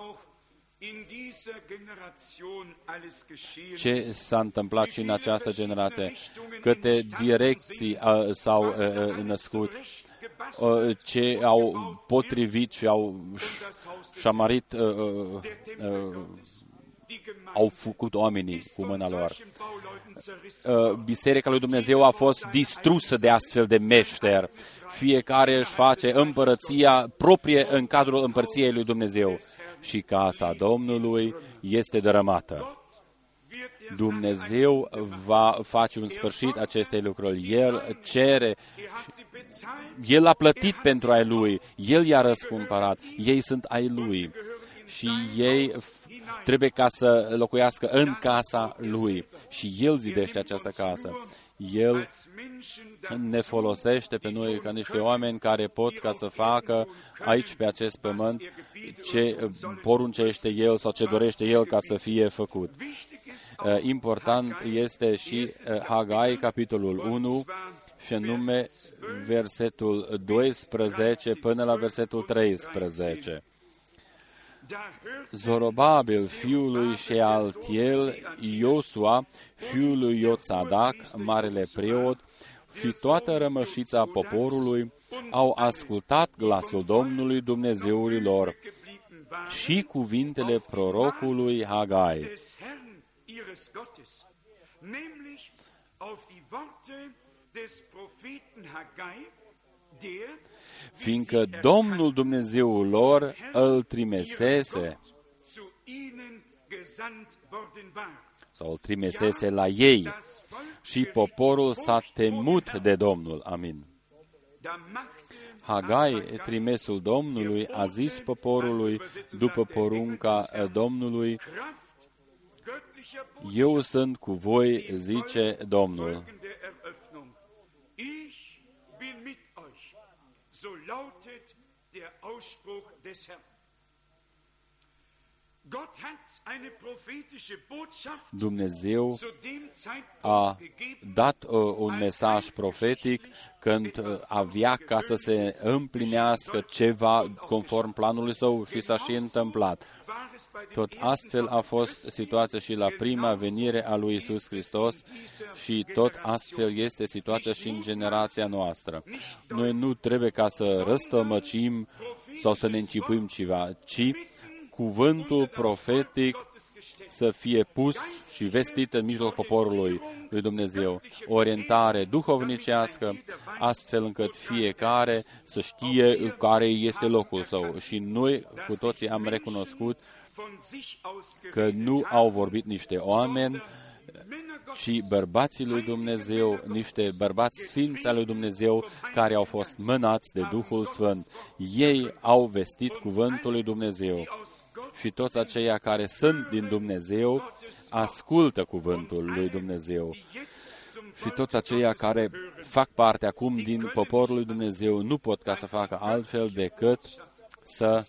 Ce s-a întâmplat și în această generație? Câte direcții uh, s-au uh, născut, uh, ce au potrivit și au șamarit, uh, uh, au făcut oamenii cu mâna lor. Uh, Biserica lui Dumnezeu a fost distrusă de astfel de meșteri. Fiecare își face împărăția proprie în cadrul împărăției lui Dumnezeu. Și casa Domnului este dărâmată. Dumnezeu va face un sfârșit acestei lucruri. El cere, El a plătit pentru ai Lui, El i-a răscumpărat, ei sunt ai Lui și ei trebuie ca să locuiască în casa Lui și El zidește această casă. El ne folosește pe noi ca niște oameni care pot ca să facă aici pe acest pământ ce poruncește El sau ce dorește El ca să fie făcut. Important este și Hagai, capitolul unu, și anume versetul doisprezece până la versetul treisprezece. Zorobabil, fiul lui Shealtiel, Iosua, fiul lui Iotzadak, marele preot, și toată rămășița poporului au ascultat glasul Domnului Dumnezeului lor și cuvintele prorocului Hagai. Fiindcă Domnul Dumnezeul lor îl trimisese sau îl trimisese la ei și poporul s-a temut de Domnul. Amin. Hagai, trimesul Domnului, a zis poporului după porunca Domnului: Eu sunt cu voi, zice Domnul. Dumnezeu a dat uh, un mesaj profetic când uh, avea ca să se împlinească ceva conform planului său și s-a și întâmplat. Tot astfel a fost situația și la prima venire a lui Iisus Hristos și tot astfel este situația și în generația noastră. Noi nu trebuie ca să răstălmăcim sau să ne închipuim ceva, ci cuvântul profetic să fie pus și vestit în mijlocul poporului lui Dumnezeu. Orientare duhovnicească, astfel încât fiecare să știe care este locul său. Și noi cu toții am recunoscut că nu au vorbit niște oameni, ci bărbații lui Dumnezeu, niște bărbați sfinți al lui Dumnezeu care au fost mânați de Duhul Sfânt. Ei au vestit cuvântul lui Dumnezeu. Și toți aceia care sunt din Dumnezeu ascultă cuvântul lui Dumnezeu. Și toți aceia care fac parte acum din poporul lui Dumnezeu nu pot ca să facă altfel decât să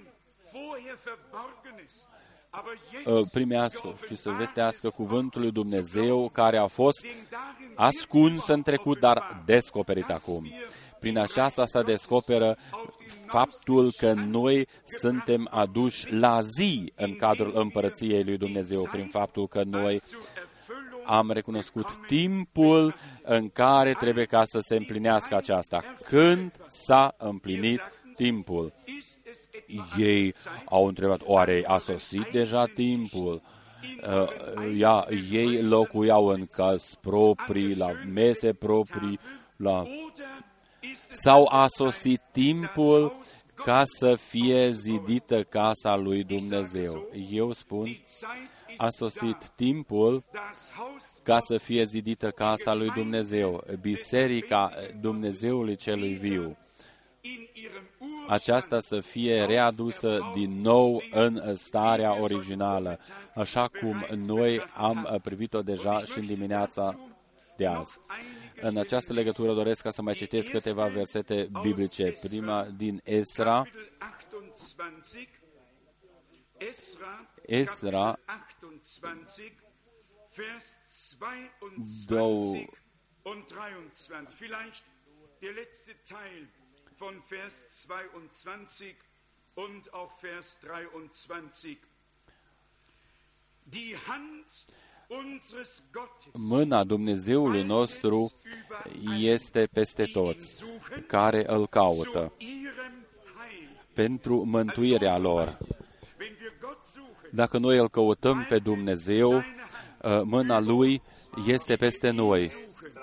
primească și să vestească cuvântul lui Dumnezeu care a fost ascuns în trecut, dar descoperit acum. Prin aceasta se descoperă faptul că noi suntem aduși la zi în cadrul împărăției lui Dumnezeu, prin faptul că noi am recunoscut timpul în care trebuie ca să se împlinească aceasta. Când s-a împlinit timpul? ei au întrebat, oare a sosit deja timpul? Ia, ei locuiau în căsi proprii, la mese proprii, la... sau a sosit timpul ca să fie zidită casa lui Dumnezeu? Eu spun, a sosit timpul ca să fie zidită casa lui Dumnezeu, Biserica Dumnezeului celui viu. Aceasta să fie readusă din nou în starea originală, așa cum noi am privit-o deja și în dimineața de azi. În această legătură doresc ca să mai citesc câteva versete biblice. Prima din Esra, Esra, două, von Vers zweiundzwanzig und auch Vers dreiundzwanzig. Die Hand unseres Gottes, mâna Dumnezeului nostru este peste toți care îl caută pentru mântuirea lor. Dacă noi îl căutăm pe Dumnezeu, mâna Lui este peste noi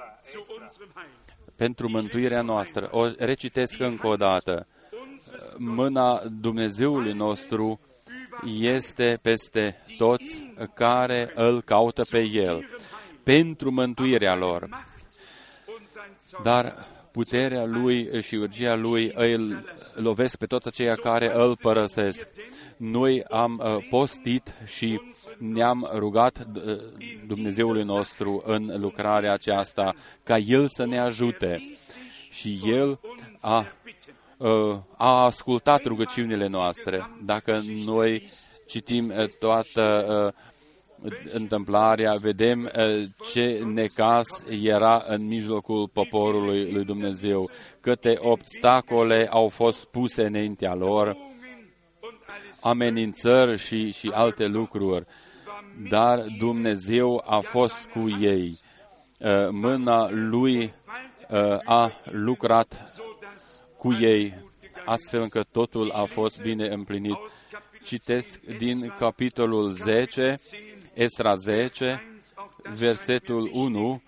pentru mântuirea noastră. O recitesc încă o dată. Mâna Dumnezeului nostru este peste toți care îl caută pe El, pentru mântuirea lor. Dar puterea Lui și urgia Lui îl lovesc pe toți aceia care îl părăsesc. Noi am postit și ne-am rugat Dumnezeului nostru în lucrarea aceasta ca El să ne ajute. Și El a, a ascultat rugăciunile noastre. Dacă noi citim toată întâmplarea, vedem ce necaz era în mijlocul poporului lui Dumnezeu, câte obstacole au fost puse înaintea lor, amenințări și, și alte lucruri, dar Dumnezeu a fost cu ei. Mâna Lui a lucrat cu ei, astfel încât totul a fost bine împlinit. Citesc din capitolul zece, Esra zece, versetul unu,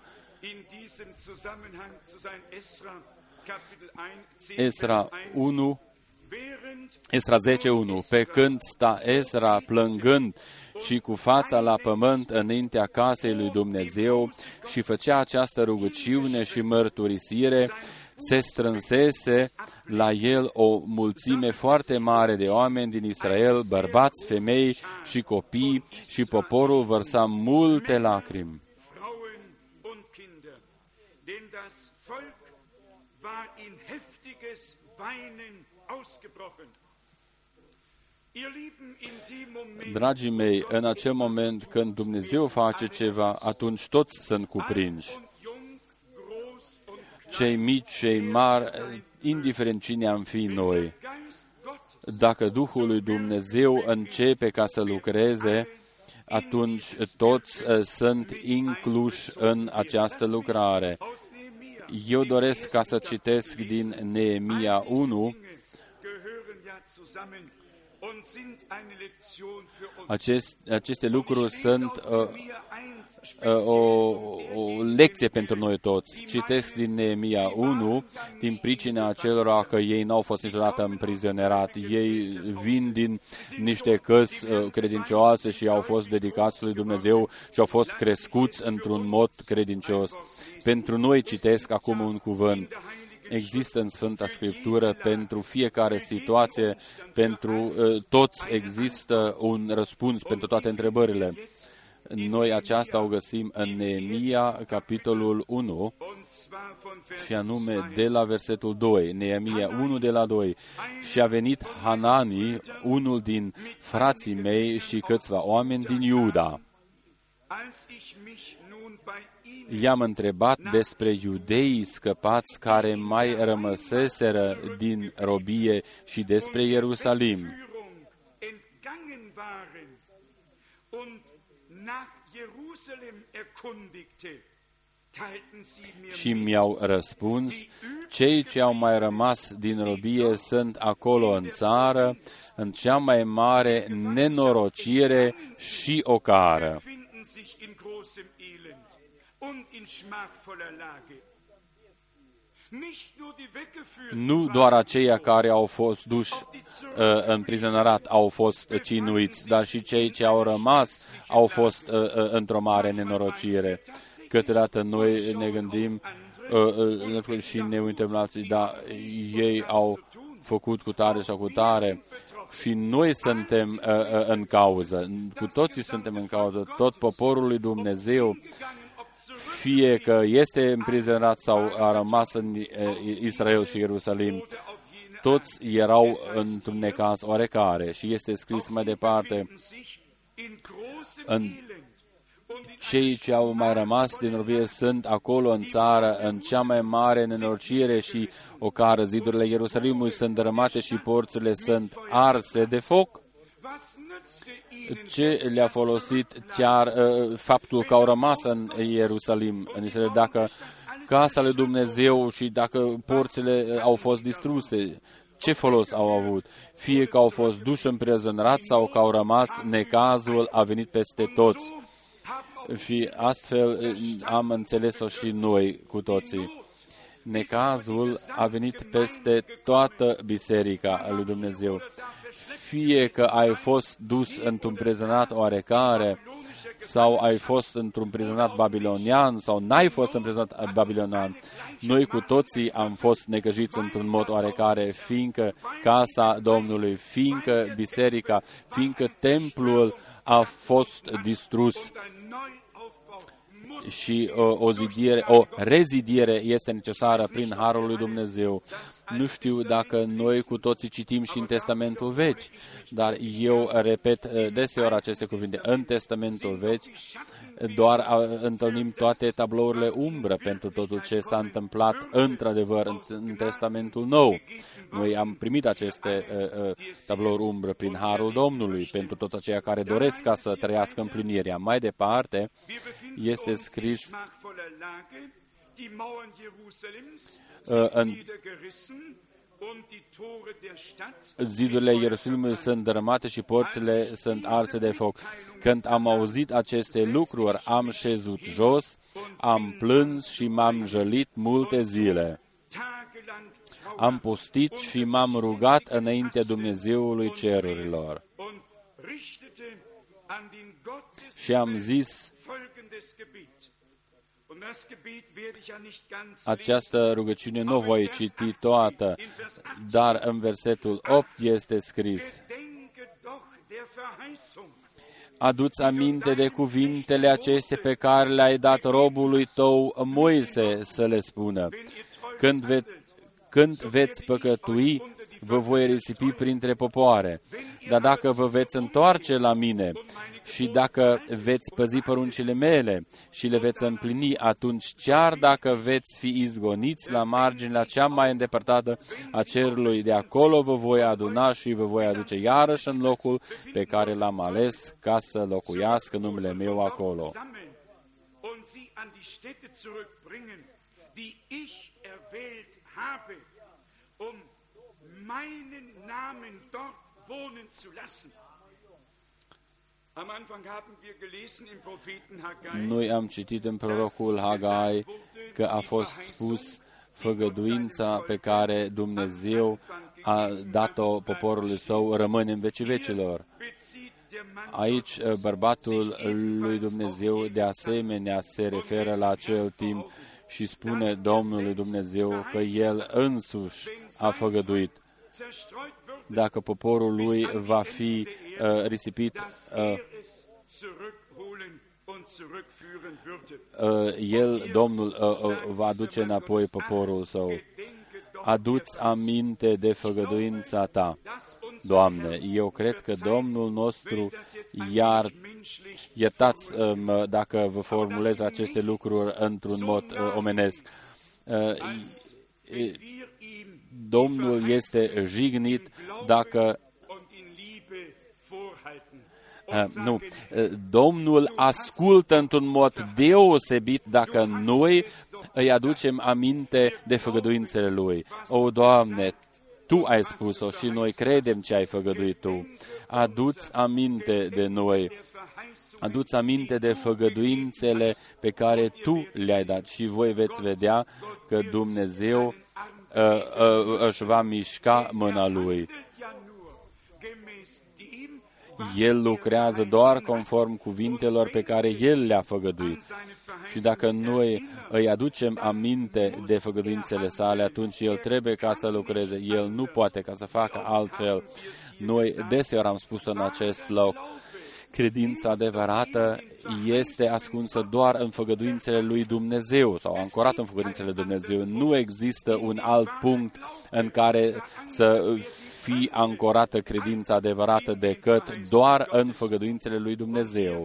Esra unu, Esra zece unu. Pe când sta Esra plângând și cu fața la pământ înaintea casei lui Dumnezeu și făcea această rugăciune și mărturisire, se strânsese la el o mulțime foarte mare de oameni din Israel, bărbați, femei și copii, și poporul vărsa multe lacrimi. Dragii mei, în acel moment când Dumnezeu face ceva, atunci toți sunt cuprinși. Cei mici, cei mari, indiferent cine am fi noi. Dacă Duhul lui Dumnezeu începe ca să lucreze, atunci toți sunt incluși în această lucrare. Eu doresc ca să citesc din Neemia unu. Acest, aceste lucruri sunt uh, uh, o, o lecție pentru noi toți. Citesc din Neemia unu, din pricina acelora că ei n-au fost niciodată împrizonerat. Ei vin din niște căsi uh, credincioase și au fost dedicați lui Dumnezeu și au fost crescuți într-un mod credincios. Pentru noi citesc acum un cuvânt. Există în Sfânta Scriptură pentru fiecare situație, pentru uh, toți există un răspuns pentru toate întrebările. Noi aceasta o găsim în Neemia, capitolul unu, și anume de la versetul doi. Neemia unu de la doi. Și a venit Hanani, unul din frații mei și câțiva oameni din Iuda. I-am întrebat despre iudeii scăpați care mai rămăseseră din robie și despre Ierusalim. Și mi-au răspuns, cei ce au mai rămas din robie sunt acolo în țară, în cea mai mare nenorocire și ocară. Nu doar aceia care au fost duși uh, în prizonărat au fost cinuiți, dar și cei ce au rămas au fost uh, uh, într-o mare nenorocire. Câteodată noi ne gândim uh, uh, și ne uităm la alții, dar ei au făcut cu tare sau cu tare și noi suntem uh, uh, în cauză. Cu toții suntem în cauză. Tot poporul lui Dumnezeu, fie că este împrizonat sau a rămas în Israel și Ierusalim, toți erau într-un necaz oarecare. Și este scris mai departe, în cei ce au mai rămas din robie sunt acolo în țară, în cea mai mare nenorocire și ocară. Zidurile Ierusalimului sunt dărâmate și porțile sunt arse de foc. Ce le-a folosit chiar uh, faptul că au rămas în Ierusalim, în Israel, dacă casa lui Dumnezeu și dacă porțile au fost distruse? Ce folos au avut? Fie că au fost duși în prizonărat sau că au rămas, necazul a venit peste toți. Și astfel am înțeles-o și noi cu toții. Necazul a venit peste toată biserica lui Dumnezeu. Fie că ai fost dus într-un prizonat oarecare, sau ai fost într-un prizonat babilonian, sau n-ai fost în prizonat babilonian, noi cu toții am fost necăjiți într-un mod oarecare, fiindcă casa Domnului, fiindcă biserica, fiindcă templul a fost distrus și o, o, zidire, o rezidiere este necesară prin Harul lui Dumnezeu. Nu știu dacă noi cu toții citim și în Testamentul Vechi, dar eu repet deseori aceste cuvinte. În Testamentul Vechi doar întâlnim toate tablourile umbră pentru totul ce s-a întâmplat într-adevăr în, în Testamentul Nou. Noi am primit aceste uh, uh, tablouri umbră prin Harul Domnului pentru toți aceia care doresc ca să trăiască împlinirea. Mai departe este scris uh, în zidurile Ierusalimului sunt dărâmate și porțile sunt arse de foc. Când am auzit aceste lucruri, am șezut jos, am plâns și m-am jălit multe zile. Am postit și m-am rugat înaintea Dumnezeului cerurilor. Și am zis, această rugăciune nu voi citi toată, dar în versetul opt este scris, adu-ți aminte de cuvintele acestea pe care le-ai dat robului tău Moise să le spună. Când, ve- când veți păcătui, vă voi risipi printre popoare. Dar dacă vă veți întoarce la mine și dacă veți păzi poruncile mele și le veți împlini, atunci chiar dacă veți fi izgoniți la marginea cea mai îndepărtată a cerului, de acolo vă voi aduna și vă voi aduce iarăși în locul pe care l-am ales ca să locuiască numele meu acolo. Meinen Namen dort wohnen zu lassen. Am Anfang haben wir gelesen im Propheten Hagai. Noi am citit în prorocul Hagai că a fost spus făgăduința pe care Dumnezeu a dat-o poporului său rămâne în vecii vecilor. Aici bărbatul lui Dumnezeu de asemenea se referă la acel timp și spune Domnului Dumnezeu că El însuși a făgăduit. Dacă poporul lui va fi uh, risipit, uh, uh, El, Domnul, uh, uh, va aduce înapoi poporul său. Adu-ți aminte de făgăduința ta, Doamne. Eu cred că Domnul nostru, iar iertați-mă dacă vă formulez aceste lucruri într-un mod uh, omenesc. Uh, Domnul este jignit dacă, Uh, nu, uh, Domnul ascultă într-un mod deosebit dacă noi îi aducem aminte de făgăduințele Lui. O, Doamne, Tu ai spus-o și noi credem ce ai făgăduit Tu. Adu-ți aminte de noi, adu-ți aminte de făgăduințele pe care Tu le-ai dat și voi veți vedea că Dumnezeu uh, uh, își va mișca mâna Lui. El lucrează doar conform cuvintelor pe care El le-a făgăduit. Și dacă noi îi aducem aminte de făgăduințele sale, atunci El trebuie ca să lucreze. El nu poate ca să facă altfel. Noi deseori am spus în acest loc, credința adevărată este ascunsă doar în făgăduințele lui Dumnezeu sau ancorată în făgăduințele lui Dumnezeu. Nu există un alt punct în care să fi ancorată credința adevărată decât doar în făgăduințele lui Dumnezeu.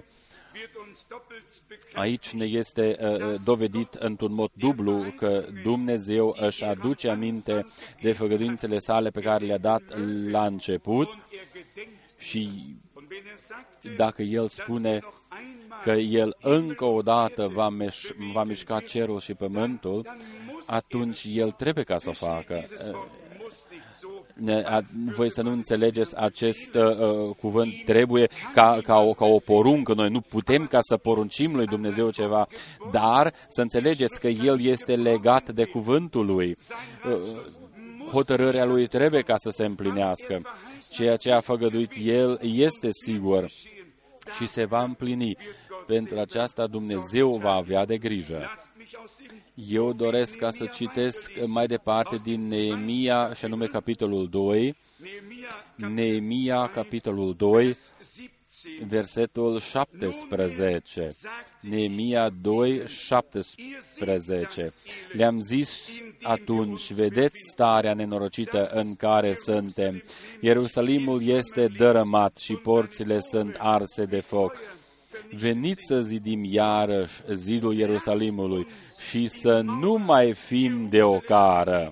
Aici ne este uh, dovedit într-un mod dublu că Dumnezeu își aduce aminte de făgăduințele sale pe care le-a dat la început și dacă El spune că El încă o dată va, meș- va mișca cerul și pământul, atunci El trebuie ca să o facă. Voi să nu înțelegeți acest uh, cuvânt, trebuie ca, ca, o, ca o poruncă. Noi nu putem ca să poruncim lui Dumnezeu ceva, dar să înțelegeți că El este legat de cuvântul Lui. Uh, hotărârea Lui trebuie ca să se împlinească. Ceea ce a făgăduit El este sigur și se va împlini. Pentru aceasta Dumnezeu va avea de grijă. Eu doresc ca să citesc mai departe din Neemia, și anume capitolul doi, Neemia, capitolul doi, versetul șaptesprezece. Neemia doi, șaptesprezece. Le-am zis atunci, vedeți starea nenorocită în care suntem. Ierusalimul este dărâmat și porțile sunt arse de foc. Veniți să zidim iarăși zidul Ierusalimului și să nu mai fim de ocară.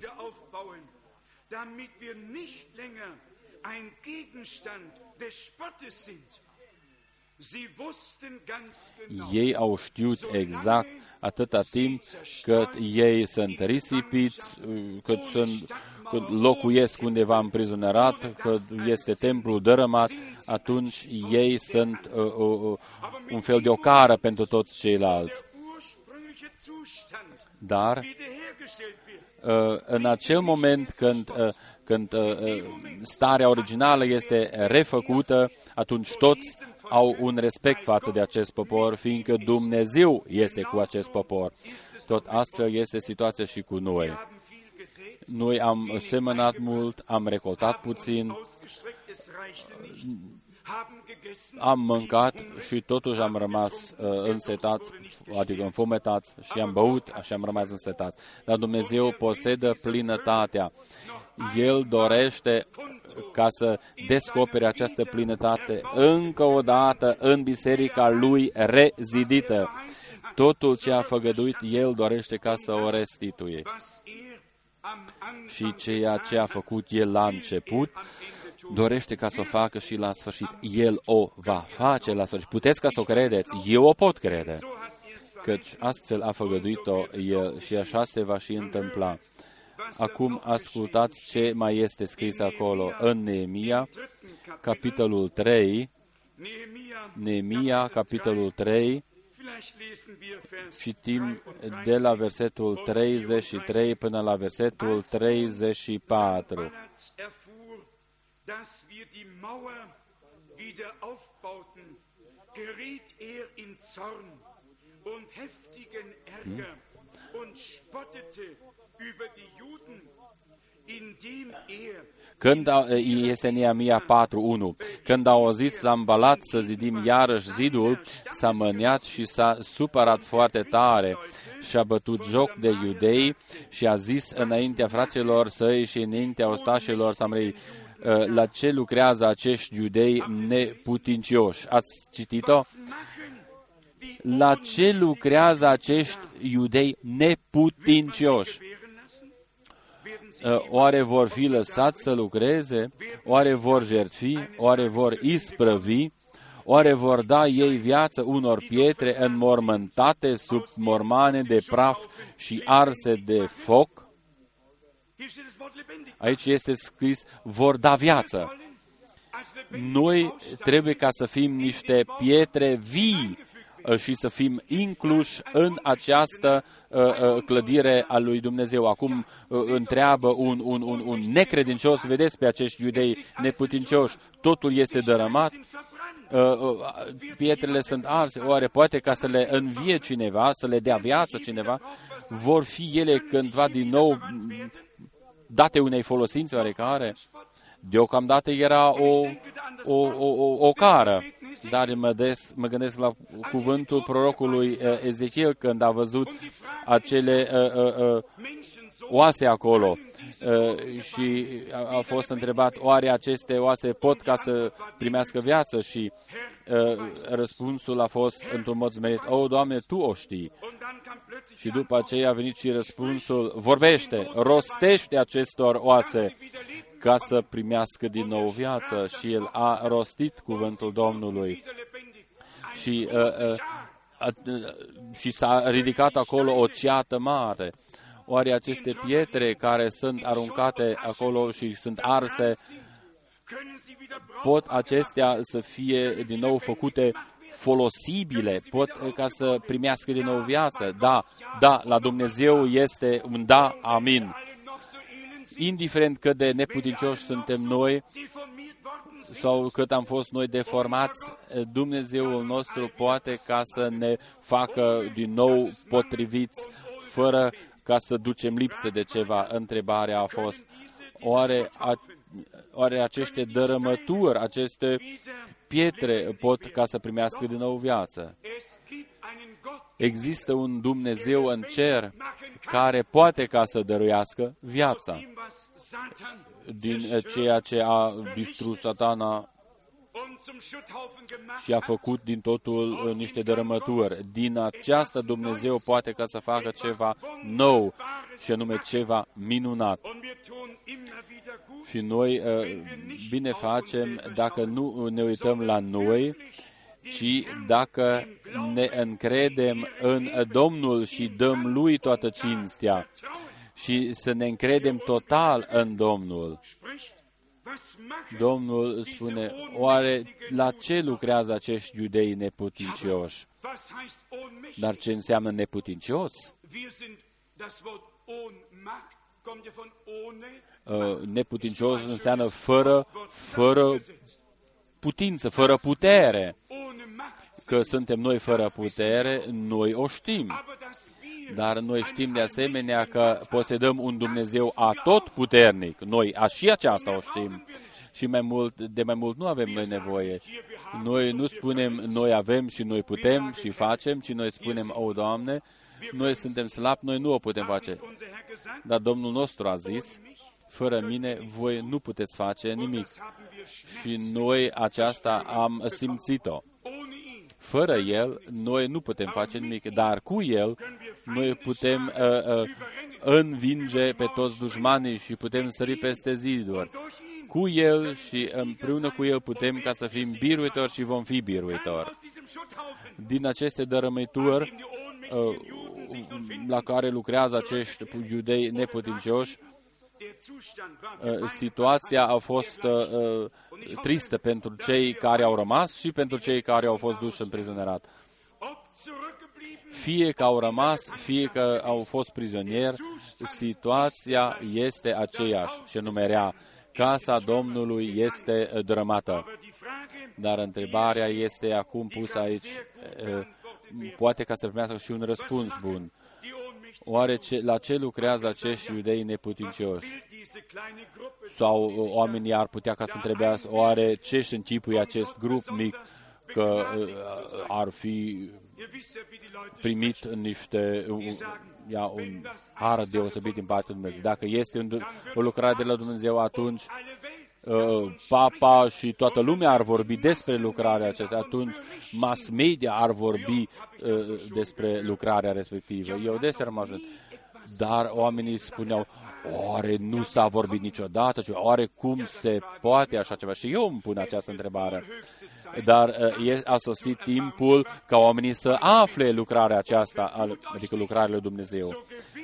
Ei au știut exact atâta timp cât ei sunt risipiți, cât, sunt, cât locuiesc undeva împrizonerat, cât este templul dărâmat, atunci ei sunt uh, uh, un fel de ocară pentru toți ceilalți. Dar uh, în acel moment când, uh, când uh, starea originală este refăcută, atunci toți au un respect față de acest popor, fiindcă Dumnezeu este cu acest popor. Tot astfel este situația și cu noi. Noi am semănat mult, am recoltat puțin, am mâncat și totuși am rămas uh, însetați, adică înfometați, și am băut și am rămas însetați. Dar Dumnezeu posedă plinătatea. El dorește ca să descopere această plinătate încă o dată în biserica Lui rezidită. Totul ce a făgăduit, El dorește ca să o restituie. Și ceea ce a făcut El la început, dorește ca să o facă și la sfârșit. El o va face la sfârșit. Puteți ca să o credeți? Eu o pot crede. Căci astfel a făgăduit-o El și așa se va și întâmpla. Acum ascultați ce mai este scris acolo în Neemia, capitolul trei, Neemia, capitolul trei, citim de la versetul treizeci și trei până la versetul treizeci și patru. Dass wir die Mauer wieder aufbauten, geriet er in Zorn und heftigen Ärger und spottete über die Juden, indem er... Când a, este Neemia patru unu, când a auzit Sanbalat să zidim iarăși zidul, s-a mâniat și s-a supărat foarte tare și a bătut joc de iudei și a zis înaintea fraților săi și înaintea ostașilor Samrei, la ce lucrează acești iudei neputincioși. Ați citit-o? La ce lucrează acești iudei neputincioși? Oare vor fi lăsați să lucreze? Oare vor jertfi? Oare vor isprăvi? Oare vor da ei viață unor pietre înmormântate sub mormane de praf și arse de foc? Aici este scris, vor da viață. Noi trebuie ca să fim niște pietre vii și să fim incluși în această uh, clădire a lui Dumnezeu. Acum uh, întreabă un, un, un, un necredincios, vedeți pe acești iudei neputincioși, totul este dărâmat, uh, uh, pietrele sunt arse, oare poate ca să le învie cineva, să le dea viață cineva, vor fi ele cândva din nou date unei folosințe oarecare? Deocamdată era o, o, o, o, o cară, dar mă, des, mă gândesc la cuvântul prorocului uh, Ezechiel când a văzut acele uh, uh, uh, oase acolo uh, și a, a fost întrebat, oare aceste oase pot ca să primească viață? Și uh, răspunsul a fost într-un mod zmerit, o, Doamne, Tu o știi. Și după aceea a venit și răspunsul, vorbește, rostește acestor oase ca să primească din nou viață. Și el a rostit cuvântul Domnului. Și, uh, uh, uh, și s-a ridicat acolo o ceată mare. Oare aceste pietre care sunt aruncate acolo și sunt arse, pot acestea să fie din nou făcute folosibile, pot ca să primească din nou viață? Da, da, la Dumnezeu este un da, amin. Indiferent cât de neputincioși suntem noi sau cât am fost noi deformați, Dumnezeul nostru poate ca să ne facă din nou potriviți, fără ca să ducem lipsă de ceva. Întrebarea a fost, oare, a, oare aceste dărâmături, aceste pietre pot ca să primească din nou viață? Există un Dumnezeu în cer care poate ca să dăruiască viața din ceea ce a distrus Satana și a făcut din totul niște dărâmături. Din aceasta Dumnezeu poate ca să facă ceva nou și anume ceva minunat. Și noi bine facem dacă nu ne uităm la noi, ci dacă ne încredem în Domnul și dăm Lui toată cinstea și să ne încredem total în Domnul. Domnul spune, oare la ce lucrează acești iudei neputincioși? Dar ce înseamnă neputincios? Uh, neputincios înseamnă fără, fără putință, fără putere. Că suntem noi fără putere, noi o știm. Dar noi știm de asemenea că posedăm un Dumnezeu atotputernic. Noi și aceasta o știm. Și mai mult, de mai mult nu avem noi nevoie. Noi nu spunem, noi avem și noi putem și facem, ci noi spunem, o, Doamne, noi suntem slabi, noi nu o putem face. Dar Domnul nostru a zis, fără mine, voi nu puteți face nimic. Și noi aceasta am simțit-o. Fără El, noi nu putem face nimic, dar cu El, noi putem uh, uh, învinge pe toți dușmanii și putem sări peste ziduri. Cu El și împreună cu El putem ca să fim biruitori și vom fi biruitori. Din aceste dărâmături uh, la care lucrează acești iudei neputincioși, situația a fost uh, tristă pentru cei care au rămas și pentru cei care au fost duși în prizonierat. Fie că au rămas, fie că au fost prizonieri, situația este aceeași, și anume rea. Casa Domnului este dărâmată. Dar întrebarea este acum pusă aici, poate ca să primească și un răspuns bun. Oare ce, la ce lucrează acești iudei neputincioși? Sau oamenii ar putea ca să întrebească, oare ce își închipuie acest grup mic că ar fi primit niște, un, ia, un har deosebit din partea lui Dumnezeu? Dacă este un, o lucrare de la Dumnezeu, atunci uh, papa și toată lumea ar vorbi despre lucrarea aceasta, atunci mass media ar vorbi uh, despre lucrarea respectivă. Eu deseori am ajuns. dar oamenii spuneau, oare nu s-a vorbit niciodată? Oare cum se poate așa ceva? Și eu îmi pun această întrebare. Dar a sosit timpul ca oamenii să afle lucrarea aceasta, adică lucrarea lui Dumnezeu.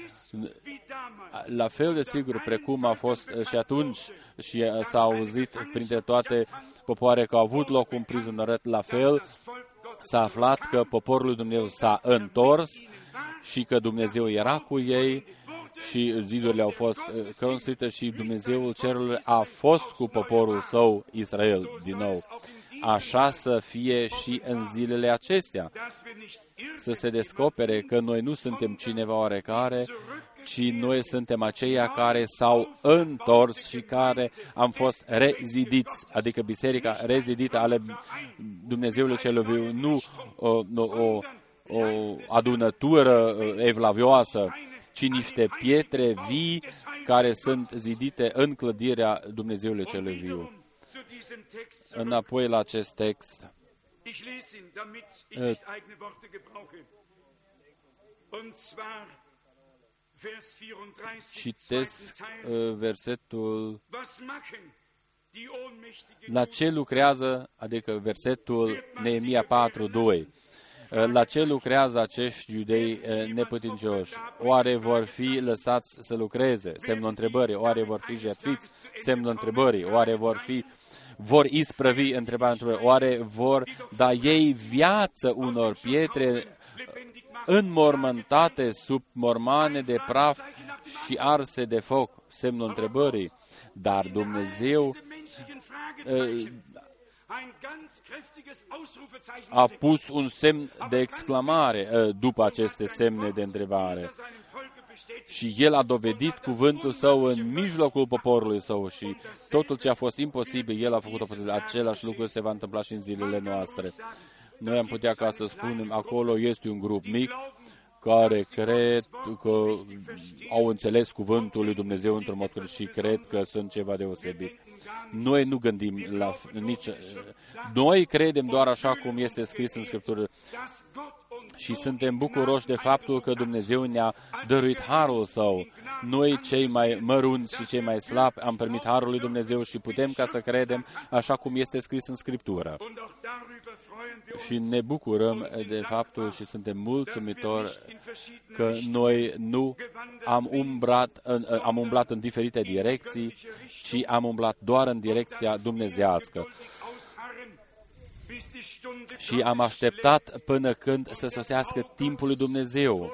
La fel de sigur, precum a fost și atunci și s-a auzit printre toate popoare că a avut loc un prizonăret, la fel s-a aflat că poporul lui Dumnezeu s-a întors și că Dumnezeu era cu ei și zidurile au fost construite și Dumnezeul cerului a fost cu poporul său, Israel, din nou. Așa să fie și în zilele acestea, să se descopere că noi nu suntem cineva oarecare, ci noi suntem aceia care s-au întors și care am fost rezidiți, adică biserica rezidită ale Dumnezeului celui viu, nu o, o, o adunătură evlavioasă, ci niște pietre vii care sunt zidite în clădirea Dumnezeului celui viu. Înapoi la acest text. Citesc versetul la ce lucrează, adică versetul Neemia patru doi. La ce lucrează acești iudei neputincioși? Oare vor fi lăsați să lucreze? Semnul întrebării. Oare vor fi jertfiți? Semnul întrebării. Oare vor fi vor isprăvi? Întrebarea întrebării. Oare vor da ei viață unor pietre înmormântate sub mormane de praf și arse de foc? Semnul întrebării. Dar Dumnezeu a pus un semn de exclamare după aceste semne de întrebare. Și El a dovedit cuvântul Său în mijlocul poporului Său și totul ce a fost imposibil, El a făcut-o posibil. Același lucru se va întâmpla și în zilele noastre. Noi am putea ca să spunem, acolo este un grup mic care cred că au înțeles cuvântul lui Dumnezeu într-un mod corect și cred că sunt ceva deosebit. Noi nu gândim la nici... Noi credem doar așa cum este scris în Scriptură și suntem bucuroși de faptul că Dumnezeu ne-a dăruit harul Său. Noi, cei mai mărunți și cei mai slabi, am primit harul lui Dumnezeu și putem ca să credem așa cum este scris în Scriptură. Și ne bucurăm de faptul și suntem mulțumitori că noi nu am umblat, am umblat în diferite direcții, ci am umblat doar în direcția dumnezească. Și am așteptat până când să sosească timpul lui Dumnezeu.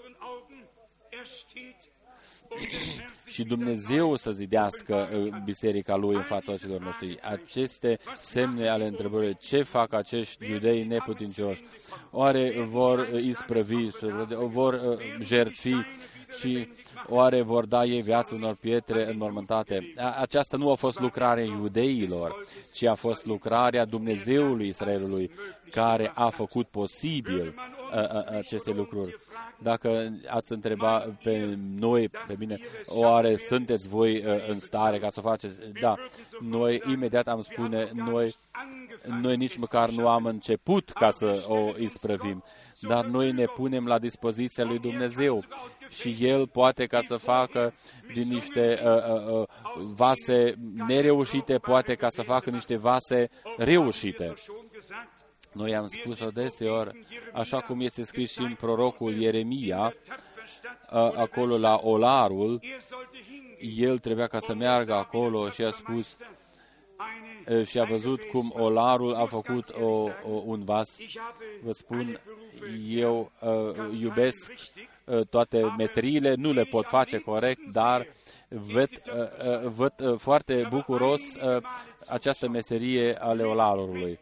Și Dumnezeu să zidească biserica Lui în fața ochilor noștri. Aceste semne ale întrebării, ce fac acești iudei neputincioși? Oare vor isprăvi, vor jertfi și oare vor da ei viață unor pietre înmormântate? Aceasta nu a fost lucrarea iudeilor, ci a fost lucrarea Dumnezeului Israelului, care a făcut posibil aceste lucruri. Dacă ați întreba pe noi, pe mine, oare sunteți voi în stare ca să o faceți? Da, noi imediat am spune, noi, noi nici măcar nu am început ca să o isprăvim, dar noi ne punem la dispoziția lui Dumnezeu și El poate ca să facă din niște uh, uh, vase nereușite, poate ca să facă niște vase reușite. Noi am spus-o deseori, așa cum este scris și în prorocul Ieremia, acolo la olarul, el trebuia ca să meargă acolo și a spus și a văzut cum olarul a făcut o, o, un vas. Vă spun, eu uh, iubesc uh, toate meseriile, nu le pot face corect, dar văd, uh, uh, văd uh, foarte bucuros uh, această meserie ale olarului.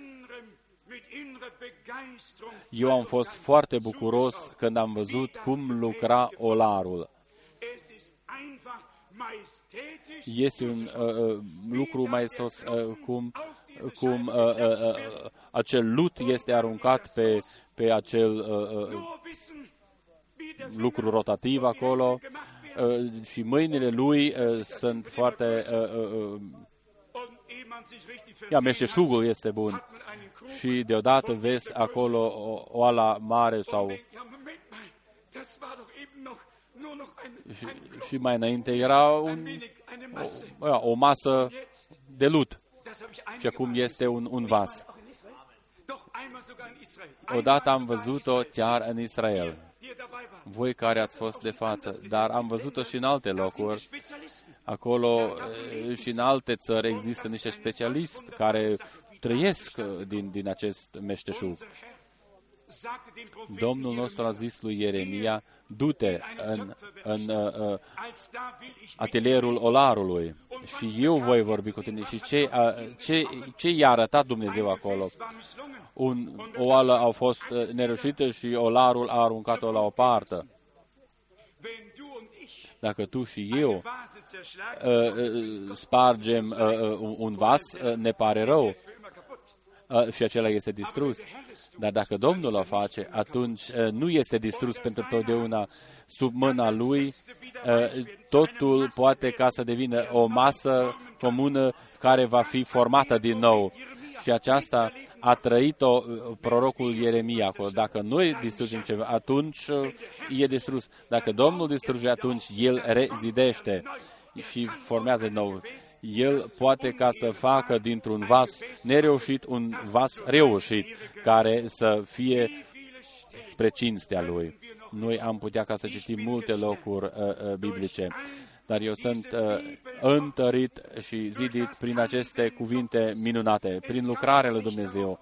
Eu am fost foarte bucuros când am văzut cum lucra olarul. Este un uh, lucru maestos, uh, cum, cum uh, uh, uh, acel lut este aruncat pe, pe acel uh, uh, lucru rotativ acolo uh, și mâinile lui uh, sunt foarte... Uh, uh, Ia, meșteșugul este bun. Și deodată vezi acolo o oala mare sau Și, și mai înainte era un, o, o masă de lut și acum este un, un vas. Odată am văzut-o chiar în Israel, voi care ați fost de față, dar am văzut-o și în alte locuri. Acolo și în alte țări există niște specialiști care trăiesc din, din acest meșteșug. Domnul nostru a zis lui Ieremia, du-te în, în uh, atelierul olarului și eu voi vorbi cu tine. Și ce, uh, ce, ce i-a arătat Dumnezeu acolo? Un, o oală a fost nereușită și olarul a aruncat-o la o parte. Dacă tu și eu uh, uh, spargem uh, uh, un vas, uh, ne pare rău uh, și acela este distrus. Dar dacă Domnul o face, atunci uh, nu este distrus pentru totdeauna. Sub mâna Lui, uh, totul poate ca să devină o masă comună care va fi formată din nou. Și aceasta a trăit-o prorocul Ieremia acolo. Dacă noi distrugem ceva, atunci e distrus. Dacă Domnul distruge, atunci El rezidește și formează din nou. El poate ca să facă dintr-un vas nereușit un vas reușit, care să fie spre cinstea Lui. Noi am putea ca să citim multe locuri uh, uh, biblice, dar eu sunt uh, întărit și zidit prin aceste cuvinte minunate, prin lucrarea lui Dumnezeu.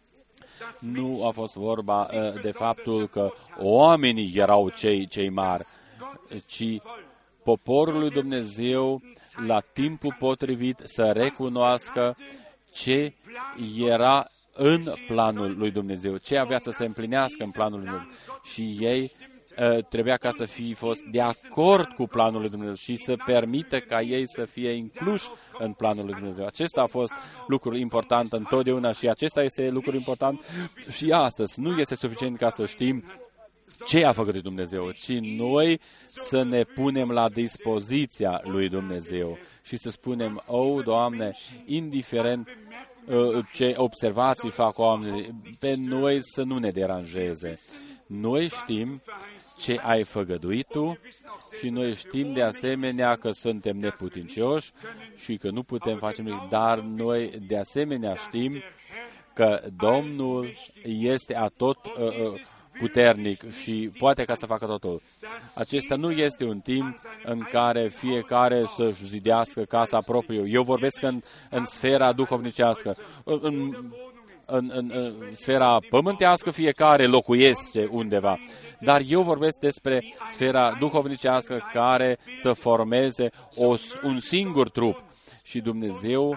Nu a fost vorba uh, de faptul că oamenii erau cei, cei mari, ci poporul lui Dumnezeu, la timpul potrivit, să recunoască ce era în planul lui Dumnezeu, ce avea să se împlinească în planul lui Dumnezeu. Și ei uh, trebuia ca să fie fost de acord cu planul lui Dumnezeu și să permită ca ei să fie incluși în planul lui Dumnezeu. Acesta a fost lucrul important întotdeauna și acesta este lucrul important și astăzi. Nu este suficient ca să știm ce a făcut Dumnezeu, ci noi să ne punem la dispoziția lui Dumnezeu și să spunem, o, Doamne, indiferent ce observații fac oamenii, pe noi să nu ne deranjeze. Noi știm ce ai făgăduit Tu și noi știm de asemenea că suntem neputincioși și că nu putem face nimic, dar noi de asemenea știm că Domnul este atot uh, puternic și poate ca să facă totul. Acesta nu este un timp în care fiecare să-și zidească casa proprie. Eu vorbesc în, în sfera duhovnicească. În, în, în, în, în sfera pământească fiecare locuiește undeva. Dar eu vorbesc despre sfera duhovnicească care să formeze o, un singur trup. Și Dumnezeu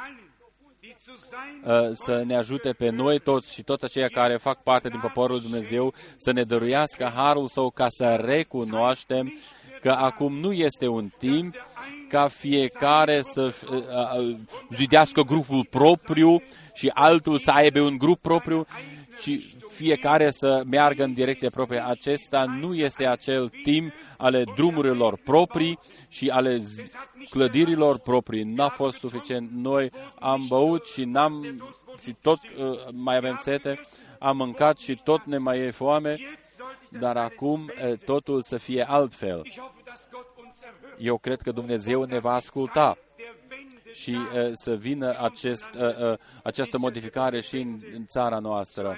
să ne ajute pe noi toți și toți aceia care fac parte din poporul Dumnezeu să ne dăruiască harul Său ca să recunoaștem că acum nu este un timp ca fiecare să zidească grupul propriu și altul să aibă un grup propriu și fiecare să meargă în direcție proprie. Acesta nu este acel timp ale drumurilor proprii și ale clădirilor proprii. N-a fost suficient. Noi am băut și n-am și tot uh, mai avem sete, am mâncat și tot ne mai e foame, dar acum uh, totul să fie altfel. Eu cred că Dumnezeu ne va asculta și uh, să vină acest, uh, uh, această modificare și în, în țara noastră.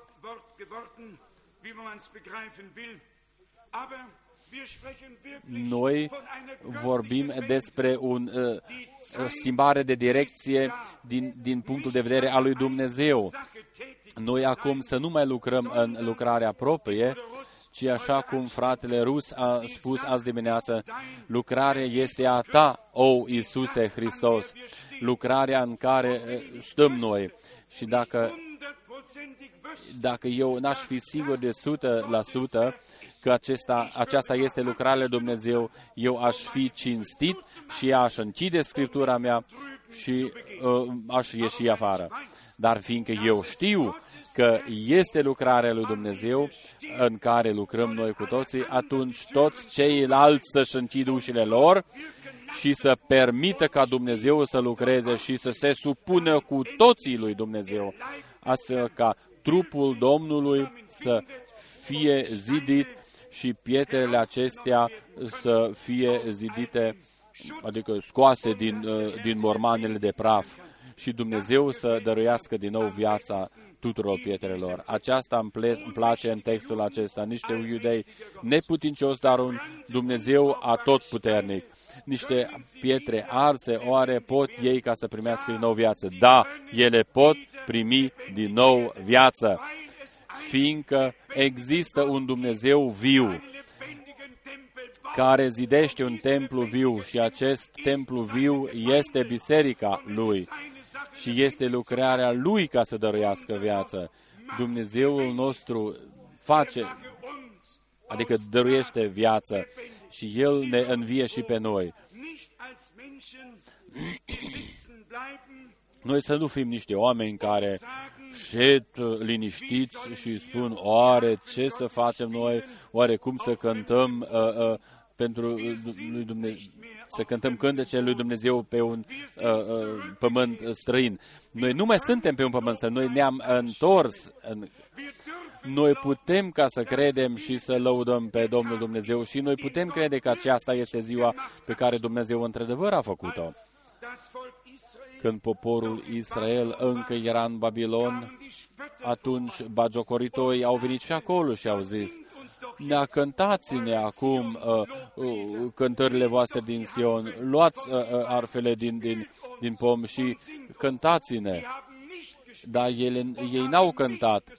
Noi vorbim despre un, uh, o schimbare de direcție din, din punctul de vedere al lui Dumnezeu. Noi acum să nu mai lucrăm în lucrarea proprie, ci așa cum fratele Rus a spus azi dimineață, lucrarea este a Ta, o Iisuse Hristos, lucrarea în care stăm noi. Și dacă, dacă eu n-aș fi sigur de o sută la sută că acesta, aceasta este lucrarea lui Dumnezeu, eu aș fi cinstit și aș închide Scriptura mea și uh, aș ieși afară. Dar fiindcă eu știu că este lucrarea lui Dumnezeu în care lucrăm noi cu toții, atunci toți ceilalți să-și închidă ușile lor și să permită ca Dumnezeu să lucreze și să se supună cu toții lui Dumnezeu, astfel ca trupul Domnului să fie zidit și pietrele acestea să fie zidite, adică scoase din, din mormanele de praf și Dumnezeu să dăruiască din nou viața tuturor pietrelor. Aceasta îmi, ple- îmi place în textul acesta. Niște iudei neputincios, dar un Dumnezeu atotputernic. Niște pietre arse, oare pot ei ca să primească din nou viață? Da, ele pot primi din nou viață, fiindcă există un Dumnezeu viu care zidește un templu viu și acest templu viu este biserica Lui și este lucrarea Lui ca să dăruiască viață. Dumnezeul nostru face, adică dăruiește viață și El ne învie și pe noi. Noi să nu fim niște oameni care șed liniștiți și spun, oare ce să facem noi, oare cum să cântăm uh, uh, pentru lui Dumnezeu, să cântăm cântecele lui Dumnezeu pe un uh, uh, pământ străin. Noi nu mai suntem pe un pământ străin, noi ne-am întors. În... Noi putem ca să credem și să lăudăm pe Domnul Dumnezeu și noi putem crede că aceasta este ziua pe care Dumnezeu într-adevăr a făcut-o. Când poporul Israel încă era în Babilon, atunci bagiocoritorii au venit și acolo și au zis, ne cântați-ne acum uh, uh, cântările voastre din Sion, luați uh, uh, arfele din, din, din pom și cântați-ne. Dar ele, ei n-au cântat.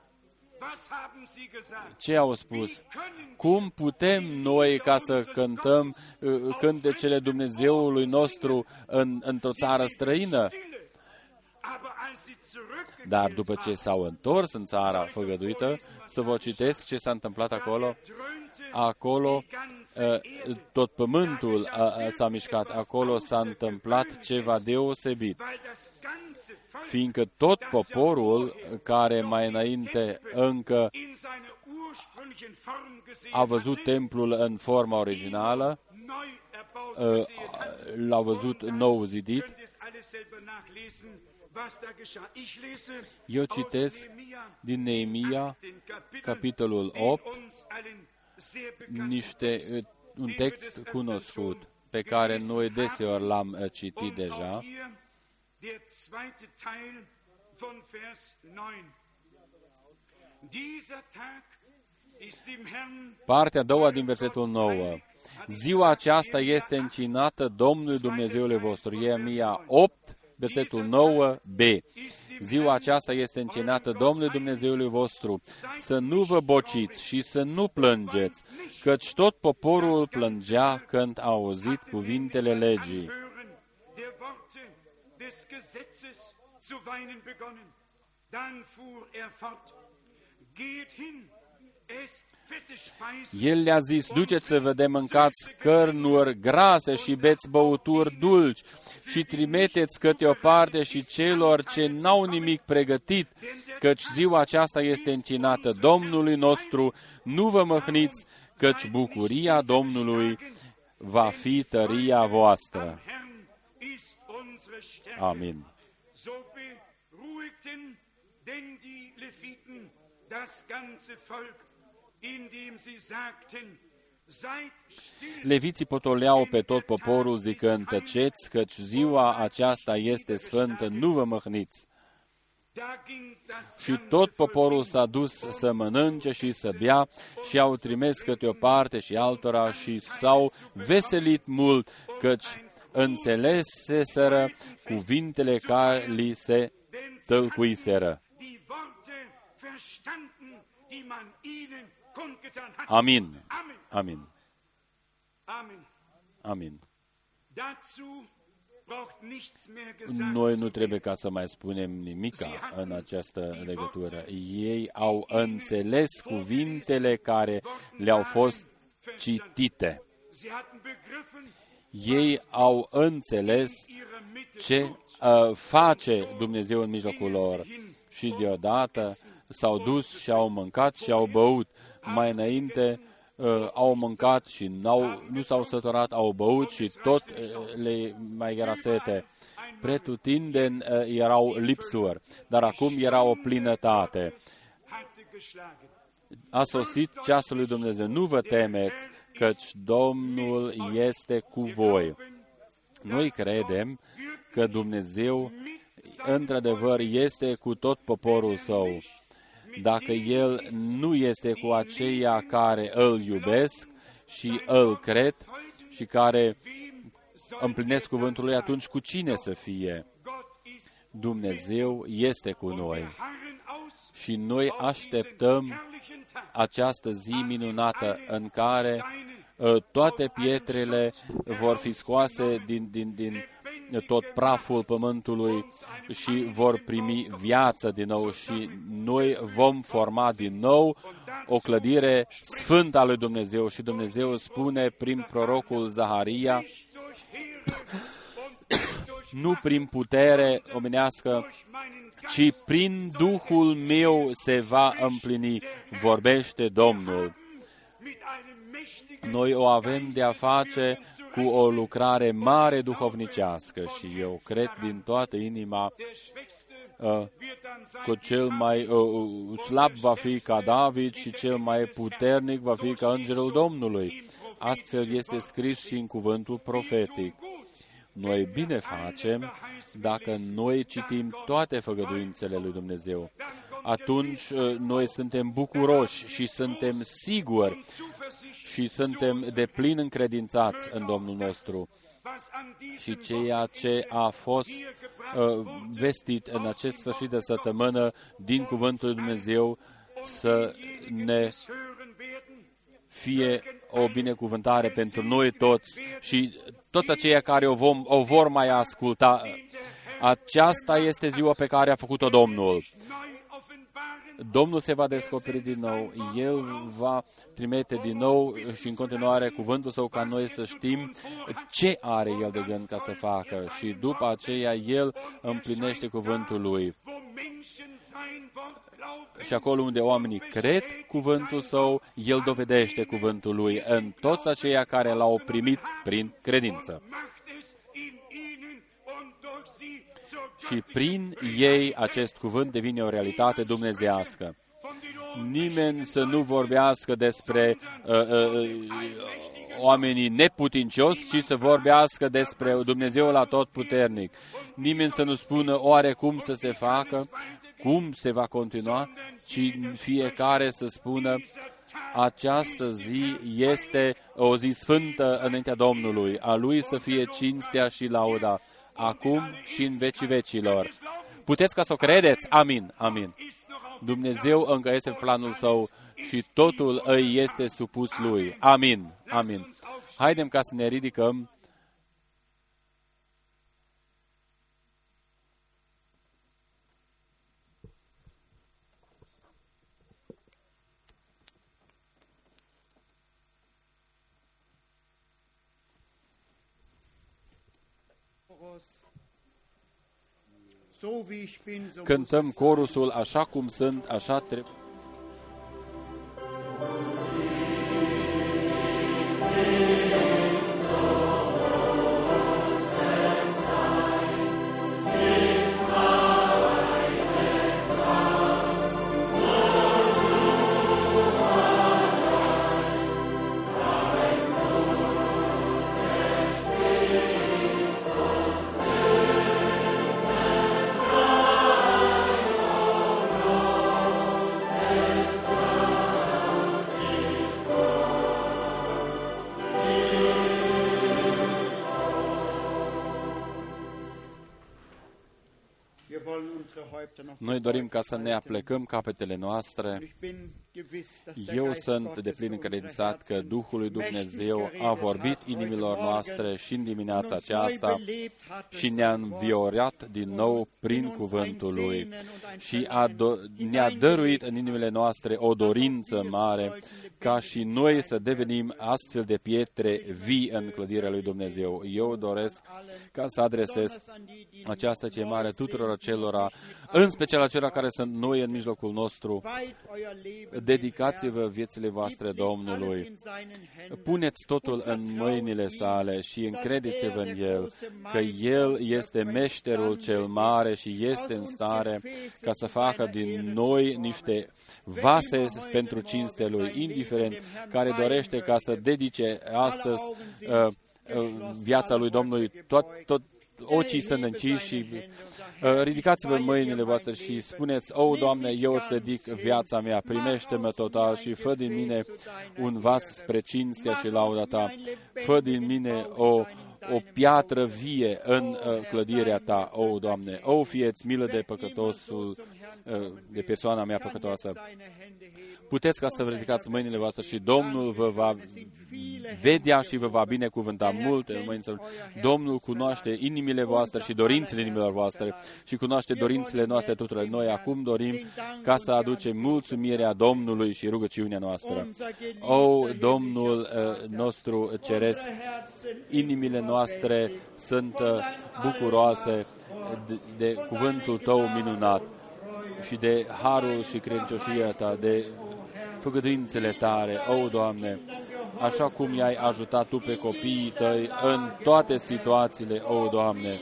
Ce au spus? Cum putem noi ca să cântăm uh, cântecele Dumnezeului nostru în, într-o țară străină? Dar după ce s-au întors în țara făgăduită, să vă citesc ce s-a întâmplat acolo. Acolo tot pământul s-a mișcat, acolo s-a întâmplat ceva deosebit, fiindcă tot poporul care mai înainte încă a văzut templul în forma originală, l-a văzut nou zidit. Eu citesc din Neemia, capitolul opt, niște, un text cunoscut, pe care noi deseori l-am citit deja. Partea a doua din versetul nouă. Ziua aceasta este încinată Domnului Dumnezeului vostru. Neemia opt, versetul nouă b. Ziua aceasta este încinată Domnului Dumnezeului vostru. Să nu vă bociți și să nu plângeți, căci tot poporul plângea când a auzit cuvintele legii. El le-a zis, duceți-vă de mâncați cărnuri grase și beți băuturi dulci și trimiteți câte o parte și celor ce n-au nimic pregătit, căci ziua aceasta este încinată Domnului nostru, nu vă măhniți, căci bucuria Domnului va fi tăria voastră. Amin. Leviții potoleau pe tot poporul zicând, tăceți, căci ziua aceasta este sfântă, nu vă măhniți. Și tot poporul s-a dus să mănânce și să bea și au trimis câte o parte și altora și s-au veselit mult, căci înțeleseseră cuvintele care li se tălcuiseră. Amin. Amin. Amin. Noi nu trebuie ca să mai spunem nimica în această legătură. Ei au înțeles cuvintele care le-au fost citite. Ei au înțeles ce uh, face Dumnezeu în mijlocul lor și deodată s-au dus și au mâncat și au băut. Mai înainte uh, au mâncat și n-au, nu s-au săturat, au băut și tot uh, le mai era sete. Pretutindeni uh, erau lipsuri, dar acum era o plinătate. a sosit ceasul lui Dumnezeu. Nu vă temeți, căci Domnul este cu voi. Noi credem că Dumnezeu, într-adevăr, este cu tot poporul său. Dacă El nu este cu aceia care îl iubesc și îl cred și care împlinesc cuvântul lui, atunci cu cine să fie? Dumnezeu este cu noi. Și noi așteptăm această zi minunată în care uh, toate pietrele vor fi scoase din, din, din tot praful pământului și vor primi viață din nou și noi vom forma din nou o clădire sfântă a lui Dumnezeu. Și Dumnezeu spune prin prorocul Zaharia, nu prin putere omenească, ci prin Duhul meu se va împlini, vorbește Domnul. Noi o avem de a face cu o lucrare mare duhovnicească și eu cred din toată inima uh, că cel mai uh, slab va fi ca David și cel mai puternic va fi ca Îngerul Domnului. Astfel este scris și în cuvântul profetic. Noi bine facem dacă noi citim toate făgăduințele lui Dumnezeu. Atunci noi suntem bucuroși și suntem siguri și suntem deplin încredințați în Domnul nostru. Și ceea ce a fost uh, vestit în acest sfârșit de săptămână din cuvântul lui Dumnezeu să ne fie o binecuvântare pentru noi toți și toți aceia care o, vom, o vor mai asculta. Aceasta este ziua pe care a făcut-o Domnul. Domnul se va descoperi din nou, El va trimite din nou și în continuare cuvântul Său ca noi să știm ce are El de gând ca să facă și după aceea El împlinește cuvântul Lui. Și acolo unde oamenii cred cuvântul Său, El dovedește cuvântul Lui în toți aceia care L-au primit prin credință. Și prin ei acest cuvânt devine o realitate dumnezeiască. Nimeni să nu vorbească despre uh, uh, oamenii neputincioși, ci să vorbească despre Dumnezeul atotputernic. Nimeni să nu spună oare cum să se facă, cum se va continua, ci fiecare să spună această zi este o zi sfântă înaintea Domnului, a Lui să fie cinstea și lauda, acum și în vecii vecilor. Puteți ca să o credeți? Amin, amin. Dumnezeu încă este planul Său și totul îi este supus Lui. Amin, amin. Haidem ca să ne ridicăm. Cântăm corusul așa cum sunt, așa trebuie. Noi dorim ca să ne aplecăm capetele noastre. Eu sunt deplin încredințat că Duhul lui Dumnezeu a vorbit inimilor noastre și în dimineața aceasta și ne-a înviorat din nou prin cuvântul Lui și a do- ne-a dăruit în inimile noastre o dorință mare ca și noi să devenim astfel de pietre vii în clădirea lui Dumnezeu. Eu doresc ca să adresez această chemare tuturor acelora, în special acelora care sunt noi în mijlocul nostru. dedicați-vă viețile voastre Domnului. Puneți totul în mâinile sale și încredeți-vă în El, că El este meșterul cel mare și este în stare ca să facă din noi niște vase pentru cinste Lui, indiferent care dorește ca să dedice astăzi uh, uh, viața lui Domnului, tot, tot ochii sunt închiși și uh, ridicați-vă mâinile voastre și spuneți: O, Doamne, eu îți dedic viața mea, primește-mă total și fă din mine un vas spre cinstea și lauda Ta. Fă din mine o, o piatră vie în uh, clădirea Ta, o, Doamne. O, fie-ți milă de păcătosul, uh, de persoana mea păcătoasă. Puteți ca să vă ridicați mâinile voastre și Domnul vă va vedea și vă va binecuvânta multe în mâinile. Domnul cunoaște inimile voastre și dorințele inimilor voastre și cunoaște dorințele noastre tuturor. Noi acum dorim ca să aducem mulțumirea Domnului și rugăciunea noastră. O, Domnul nostru ceresc, inimile noastre sunt bucuroase de, de cuvântul Tău minunat și de harul și credincioșia Ta, de făgăduințele Tale, o, Doamne, așa cum i-ai ajutat Tu pe copiii Tăi în toate situațiile, o, Doamne.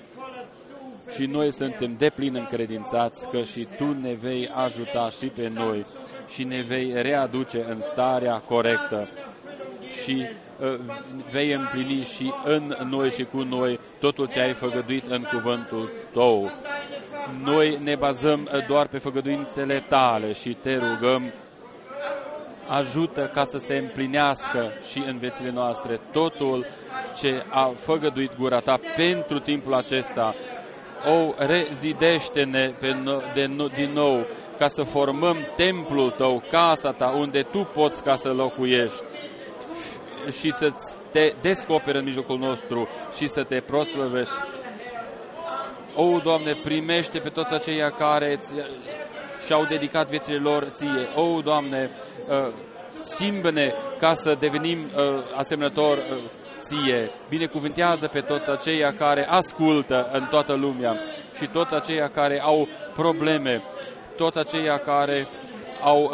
Și noi suntem deplin încredințați că și Tu ne vei ajuta și pe noi și ne vei readuce în starea corectă și uh, vei împlini și în noi și cu noi totul ce ai făgăduit în cuvântul Tău. Noi ne bazăm doar pe făgăduințele Tale și Te rugăm, ajută ca să se împlinească și în viețile noastre totul ce a făgăduit gura Ta pentru timpul acesta. O, rezidește-ne pe no- de no- din nou ca să formăm templul Tău, casa Ta, unde Tu poți ca să locuiești și să Te descoperi în mijlocul nostru și să Te proslăvești. O, Doamne, primește pe toți aceia care și-au dedicat viețile lor Ție. O, Doamne, schimbă-ne ca să devenim asemănători Ție. Binecuvântează pe toți aceia care ascultă în toată lumea și toți aceia care au probleme, toți aceia care au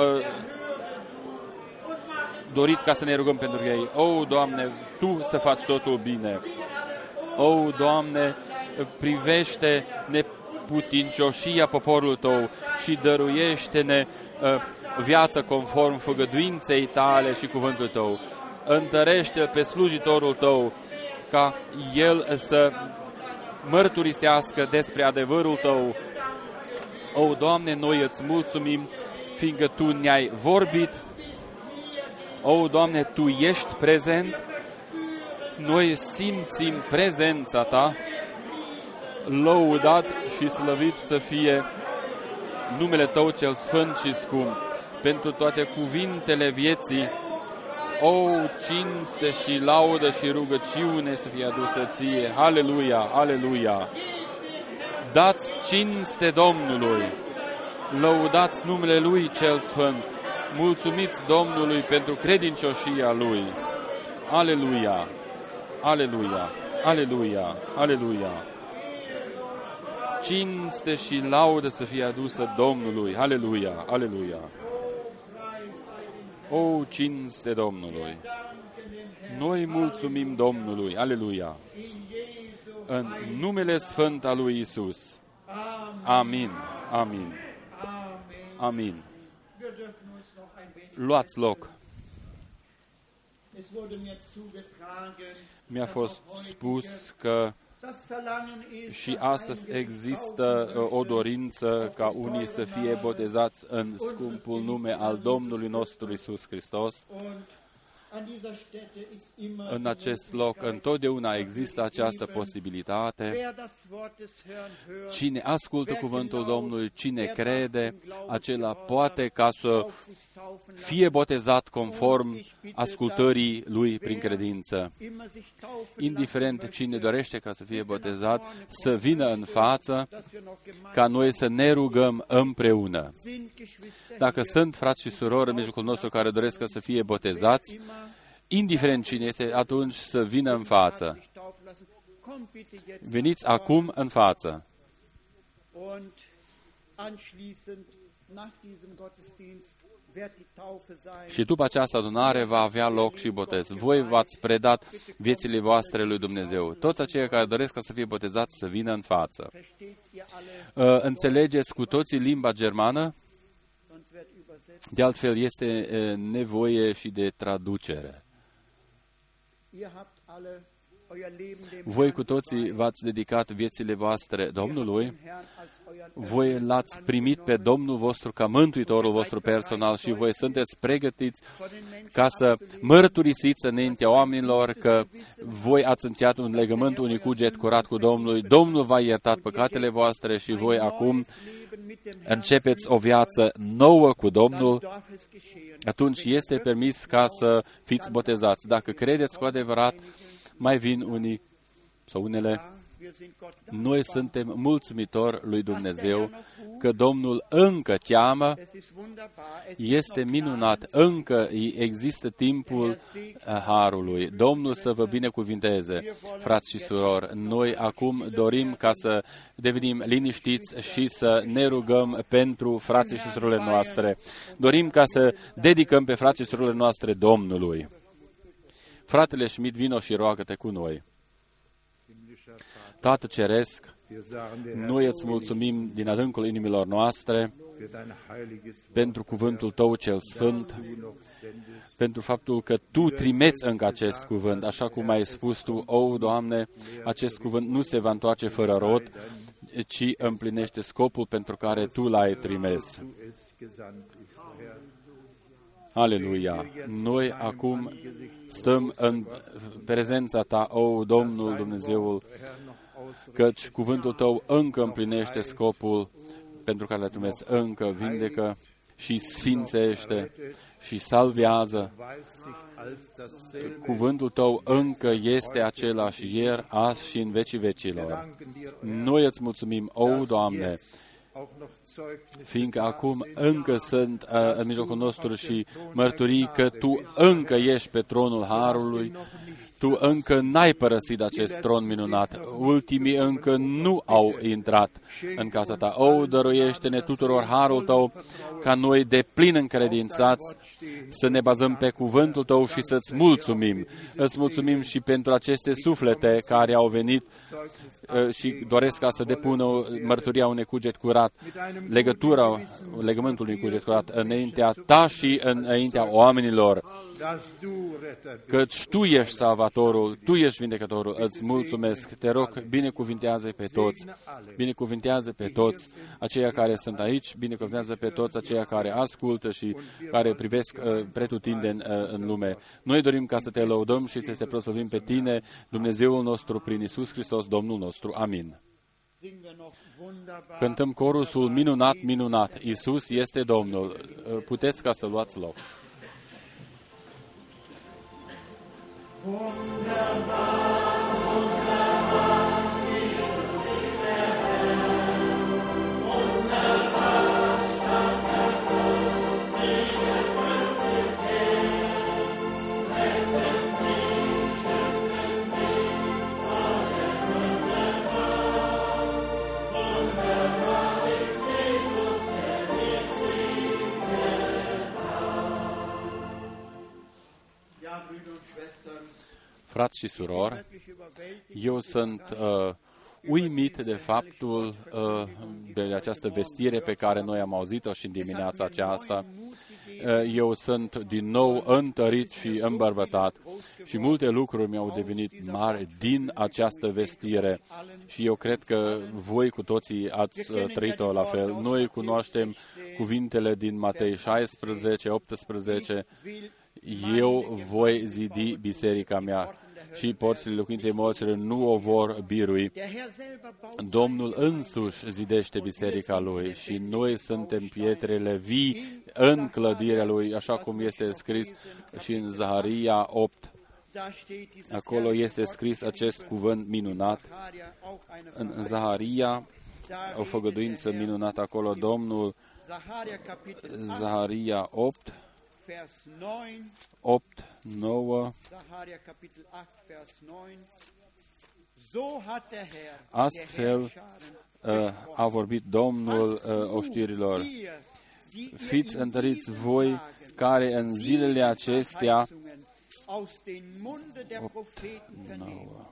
dorit ca să ne rugăm pentru ei. O, Doamne, Tu să faci totul bine. O, Doamne, privește neputincioșia poporul Tău și dăruiește-ne uh, viață conform făgăduinței Tale și cuvântul Tău. Întărește-l pe slujitorul Tău ca el să mărturisească despre adevărul Tău. O, Doamne, noi îți mulțumim, fiindcă Tu ne-ai vorbit. O, Doamne, Tu ești prezent. Noi simțim prezența Ta. Lăudat și slăvit să fie numele Tău cel sfânt și scump, pentru toate cuvintele vieții. O, cinste și laudă și rugăciune să fie adusă Ție. Aleluia, aleluia! Dați cinste Domnului, lăudați numele Lui cel sfânt, mulțumiți Domnului pentru credincioșia Lui. Aleluia, aleluia, aleluia, aleluia! Cinste și laudă să fie adusă Domnului. Aleluia, aleluia. O, cinste Domnului. Noi mulțumim Domnului. Aleluia. În numele sfânt al lui Isus. Amin. Amin. Amin. Luați loc. Mi-a fost spus că și astăzi există o dorință ca unii să fie botezați în scumpul nume al Domnului nostru Iisus Hristos. În acest loc întotdeauna există această posibilitate. Cine ascultă cuvântul Domnului, cine crede, acela poate ca să fie botezat conform ascultării lui prin credință. Indiferent cine dorește ca să fie botezat, să vină în față ca noi să ne rugăm împreună. Dacă sunt frați și surori în mijlocul nostru care doresc ca să fie botezați, indiferent cine este, atunci să vină în față. Veniți acum în față. Și după această adunare va avea loc și botez. Voi v-ați predat viețile voastre lui Dumnezeu. Toți aceia care doresc ca să fie botezați să vină în față. Înțelegeți cu toții limba germană? De altfel este nevoie și de traducere. Voi cu toții v-ați dedicat viețile voastre Domnului, voi l-ați primit pe Domnul vostru ca mântuitorul vostru personal și voi sunteți pregătiți ca să mărturisiți înaintea oamenilor că voi ați încheiat un legământ, un cuget curat cu Domnul. Domnul v-a iertat păcatele voastre și voi acum începeți o viață nouă cu Domnul. Atunci este permis ca să fiți botezați. Dacă credeți cu adevărat, mai vin unii sau unele. Noi suntem mulțumitori lui Dumnezeu că Domnul încă cheamă, este minunat, încă există timpul harului. Domnul să vă binecuvinteze, frați și surori. Noi acum dorim ca să devenim liniștiți și să ne rugăm pentru frații și surorile noastre. Dorim ca să dedicăm pe frații și surorile noastre Domnului. Fratele Schmidt, vino și roagă-te cu noi. Tată Ceresc, noi îți mulțumim din adâncul inimilor noastre pentru cuvântul Tău cel Sfânt, pentru faptul că Tu trimeți încă acest cuvânt, așa cum ai spus Tu, o, Doamne, acest cuvânt nu se va întoarce fără rod, ci împlinește scopul pentru care Tu l-ai trimis. Aleluia! Noi acum stăm în prezența Ta, o, Domnul Dumnezeul, căci cuvântul Tău încă împlinește scopul pentru care le trimis, încă vindecă și sfințește și salvează. Cuvântul Tău încă este același ieri, azi și în vecii vecilor. Noi îți mulțumim, o, Doamne, fiindcă acum încă sunt uh, în mijlocul nostru și mărturii că Tu încă ești pe tronul Harului, Tu încă n-ai părăsit acest tron minunat, ultimii încă nu au intrat în casa Ta. O, dăruiește-ne tuturor harul Tău, ca noi de plin încredințați să ne bazăm pe cuvântul Tău și să-ți mulțumim. Îți mulțumim și pentru aceste suflete care au venit și doresc ca să depună mărturia unui cuget curat, legătura, legământul unui cuget curat înaintea Ta și înaintea oamenilor, căci Tu ești salvatorul, Tu ești vindecătorul, îți mulțumesc, te rog, binecuvintează pe toți, binecuvintează pe toți aceia care sunt aici, binecuvintează pe toți aceia care ascultă și care privesc uh, pretutindeni uh, în lume. Noi dorim ca să Te lăudăm și să Te proslăvim pe Tine, Dumnezeul nostru, prin Iisus Hristos, Domnul nostru. Amin. Cântăm corusul minunat, minunat. Iisus este Domnul. Puteți ca să luați loc. Wunderbar, wunderbar, Jesus ist der Herr. Wunderbar, starker Sohn, Friede, Christus Herr. Rettet mich, schützet mich vor der Sünde Macht. Wunderbar ist Jesus, der mit Siege hat. Ja, Brüder und Schwestern, Frați și surori, eu sunt uh, uimit de faptul, uh, de această vestire pe care noi am auzit-o și în dimineața aceasta. Uh, eu sunt din nou întărit și îmbărbătat și multe lucruri mi-au devenit mari din această vestire și eu cred că voi cu toții ați uh, trăit-o la fel. Noi cunoaștem cuvintele din Matei șaisprezece, optsprezece, eu voi zidi biserica mea și porțile locuinței morților nu o vor birui. Domnul însuși zidește biserica Lui și noi suntem pietrele vii în clădirea Lui, așa cum este scris și în Zaharia opt. Acolo este scris acest cuvânt minunat. În Zaharia, o făgăduință minunată acolo, Domnul, Zaharia opt, opt, nouă. Astfel uh, a vorbit Domnul uh, oștirilor. fiți întăriți voi care în zilele acestea opt, nouă.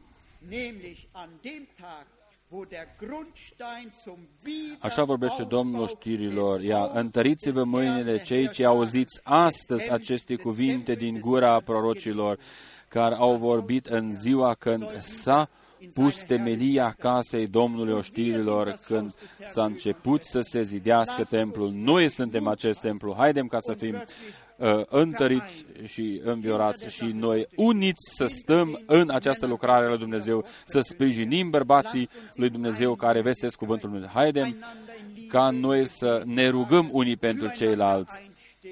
Așa vorbește Domnul știrilor, ia, întăriți-vă mâinile cei ce auziți astăzi aceste cuvinte din gura prorocilor, care au vorbit în ziua când s-a pus temelia casei Domnului oștirilor, când s-a început să se zidească templul. Noi suntem acest templu. Haidem ca să fim uh, întăriți și înviorați și noi uniți să stăm în această lucrare la Dumnezeu, să sprijinim bărbații lui Dumnezeu care vestesc cuvântul lui Dumnezeu. Haidem ca noi să ne rugăm unii pentru ceilalți,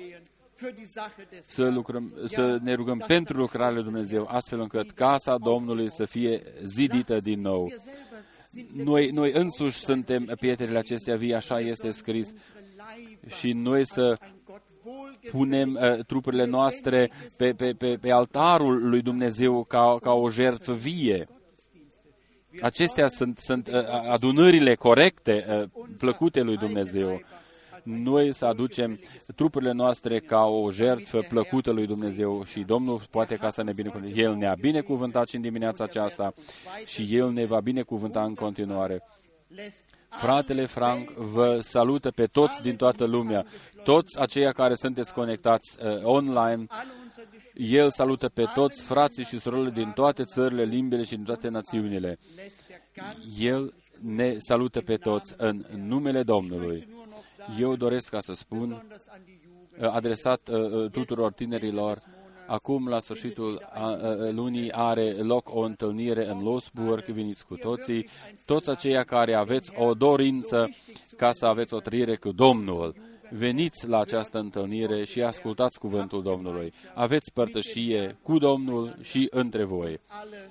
să, lucrăm, să ne rugăm pentru lucrarea lui Dumnezeu, astfel încât casa Domnului să fie zidită din nou. Noi, noi însuși suntem pietrele acestea vii, așa este scris, și noi să punem uh, trupurile noastre pe, pe, pe, pe altarul lui Dumnezeu ca, ca o jertfă vie. Acestea sunt, sunt uh, adunările corecte, uh, plăcute lui Dumnezeu. Noi să aducem trupurile noastre ca o jertfă plăcută lui Dumnezeu și Domnul poate ca să ne binecuvânteze. El ne-a binecuvântat și în dimineața aceasta și El ne va binecuvânta în continuare. Fratele Frank vă salută pe toți din toată lumea, toți aceia care sunteți conectați uh, online. El salută pe toți frații și surorile din toate țările, limbile și din toate națiunile. El ne salută pe toți în numele Domnului. Eu doresc ca să spun, adresat uh, tuturor tinerilor, acum la sfârșitul uh, lunii are loc o întâlnire în Losburg, veniți cu toții, toți aceia care aveți o dorință ca să aveți o trăire cu Domnul. Veniți la această întâlnire și ascultați cuvântul Domnului. Aveți părtășie cu Domnul și între voi.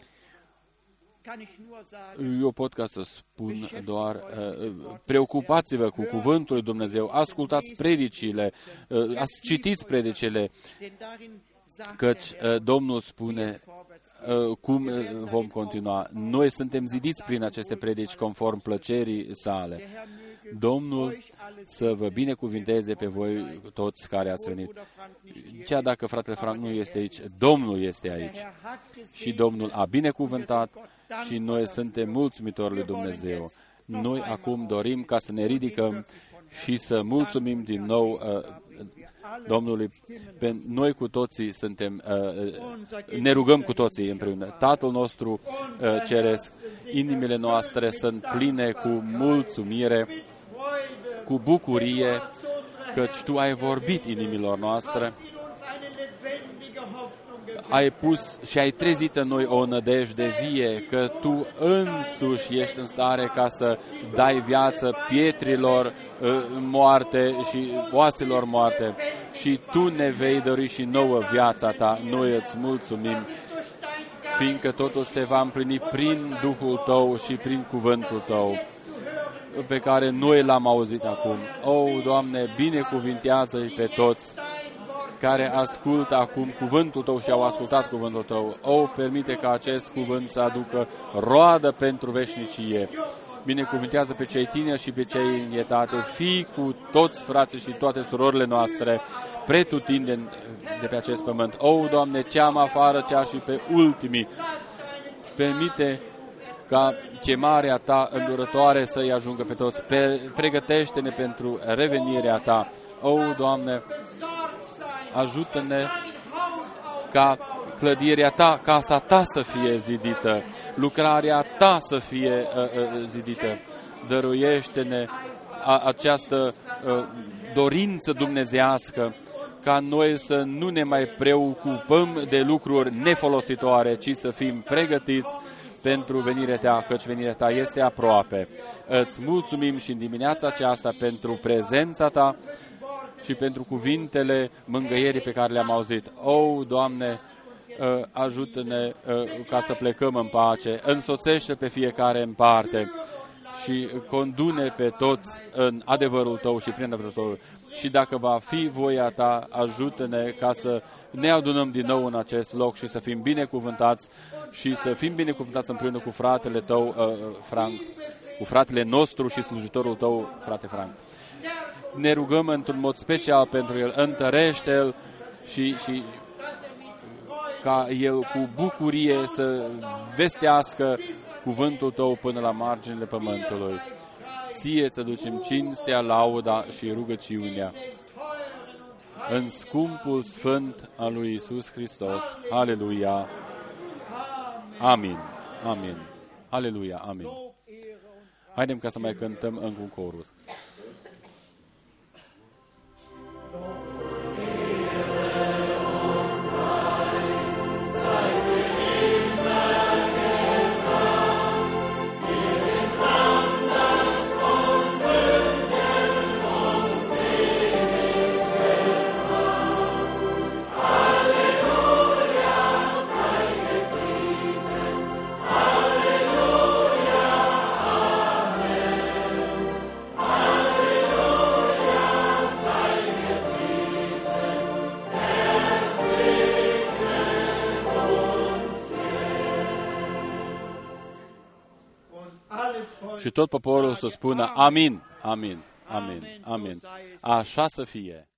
Eu pot ca să spun doar, uh, preocupați-vă cu cuvântul lui Dumnezeu, ascultați predicile, uh, citiți predicile, căci uh, Domnul spune uh, cum uh, vom continua. Noi suntem zidiți prin aceste predici conform plăcerii sale. Domnul să vă binecuvinteze pe voi toți care ați venit. Chiar dacă fratele Frank nu este aici, Domnul este aici. Și Domnul a binecuvântat și noi suntem mulțumitori lui Dumnezeu. Noi acum dorim ca să ne ridicăm și să mulțumim din nou uh, Domnului. Pe noi cu toții suntem, uh, ne rugăm cu toții împreună. Tatăl nostru uh, ceresc, inimile noastre sunt pline cu mulțumire, cu bucurie, căci Tu ai vorbit inimilor noastre, ai pus și ai trezit în noi o nădejde vie, că Tu însuși ești în stare ca să dai viață pietrilor uh, moarte și oaselor moarte și Tu ne vei dori și nouă viața Ta. Noi îți mulțumim, fiindcă totul se va împlini prin Duhul Tău și prin cuvântul Tău, pe care noi l-am auzit acum. O, Doamne, binecuvintează-i pe toți care ascultă acum cuvântul Tău și au ascultat cuvântul Tău. O, permite ca acest cuvânt să aducă roadă pentru veșnicie. Binecuvintează pe cei tineri și pe cei în etate. Fii cu toți frații și toate surorile noastre pretutindeni de pe acest pământ. O, Doamne, ceam afară, cea și pe ultimii. Permite ca chemarea Ta îndurătoare să-i ajungă pe toți. Pregătește-ne pentru revenirea Ta. O, Doamne, ajută-ne ca clădirea Ta, casa Ta să fie zidită, lucrarea Ta să fie uh, uh, zidită. Dăruiește-ne a, această uh, dorință dumnezească, ca noi să nu ne mai preocupăm de lucruri nefolositoare, ci să fim pregătiți pentru venirea Ta, căci venirea Ta este aproape. Îți mulțumim și în dimineața aceasta pentru prezența Ta și pentru cuvintele mângâierii pe care le-am auzit. O, Doamne, ajută-ne ca să plecăm în pace, însoțește pe fiecare în parte și condune pe toți în adevărul Tău și prin adevărul Tău. Și dacă va fi voia Ta, ajută-ne ca să ne adunăm din nou în acest loc și să fim binecuvântați și să fim binecuvântați împreună cu fratele Tău, Frank, cu fratele nostru și slujitorul Tău, frate Frank. ne rugăm într-un mod special pentru el, întărește-l și, și ca el cu bucurie să vestească cuvântul tău până la marginile pământului. Ție îți aducem cinstea, lauda și rugăciunea în scumpul sfânt al lui Iisus Hristos. Aleluia! Amin! Amin! Aleluia! Amin! Haidem ca să mai cântăm încă un chorus. Și tot poporul să spună amin, amin, amin, amin. Așa să fie.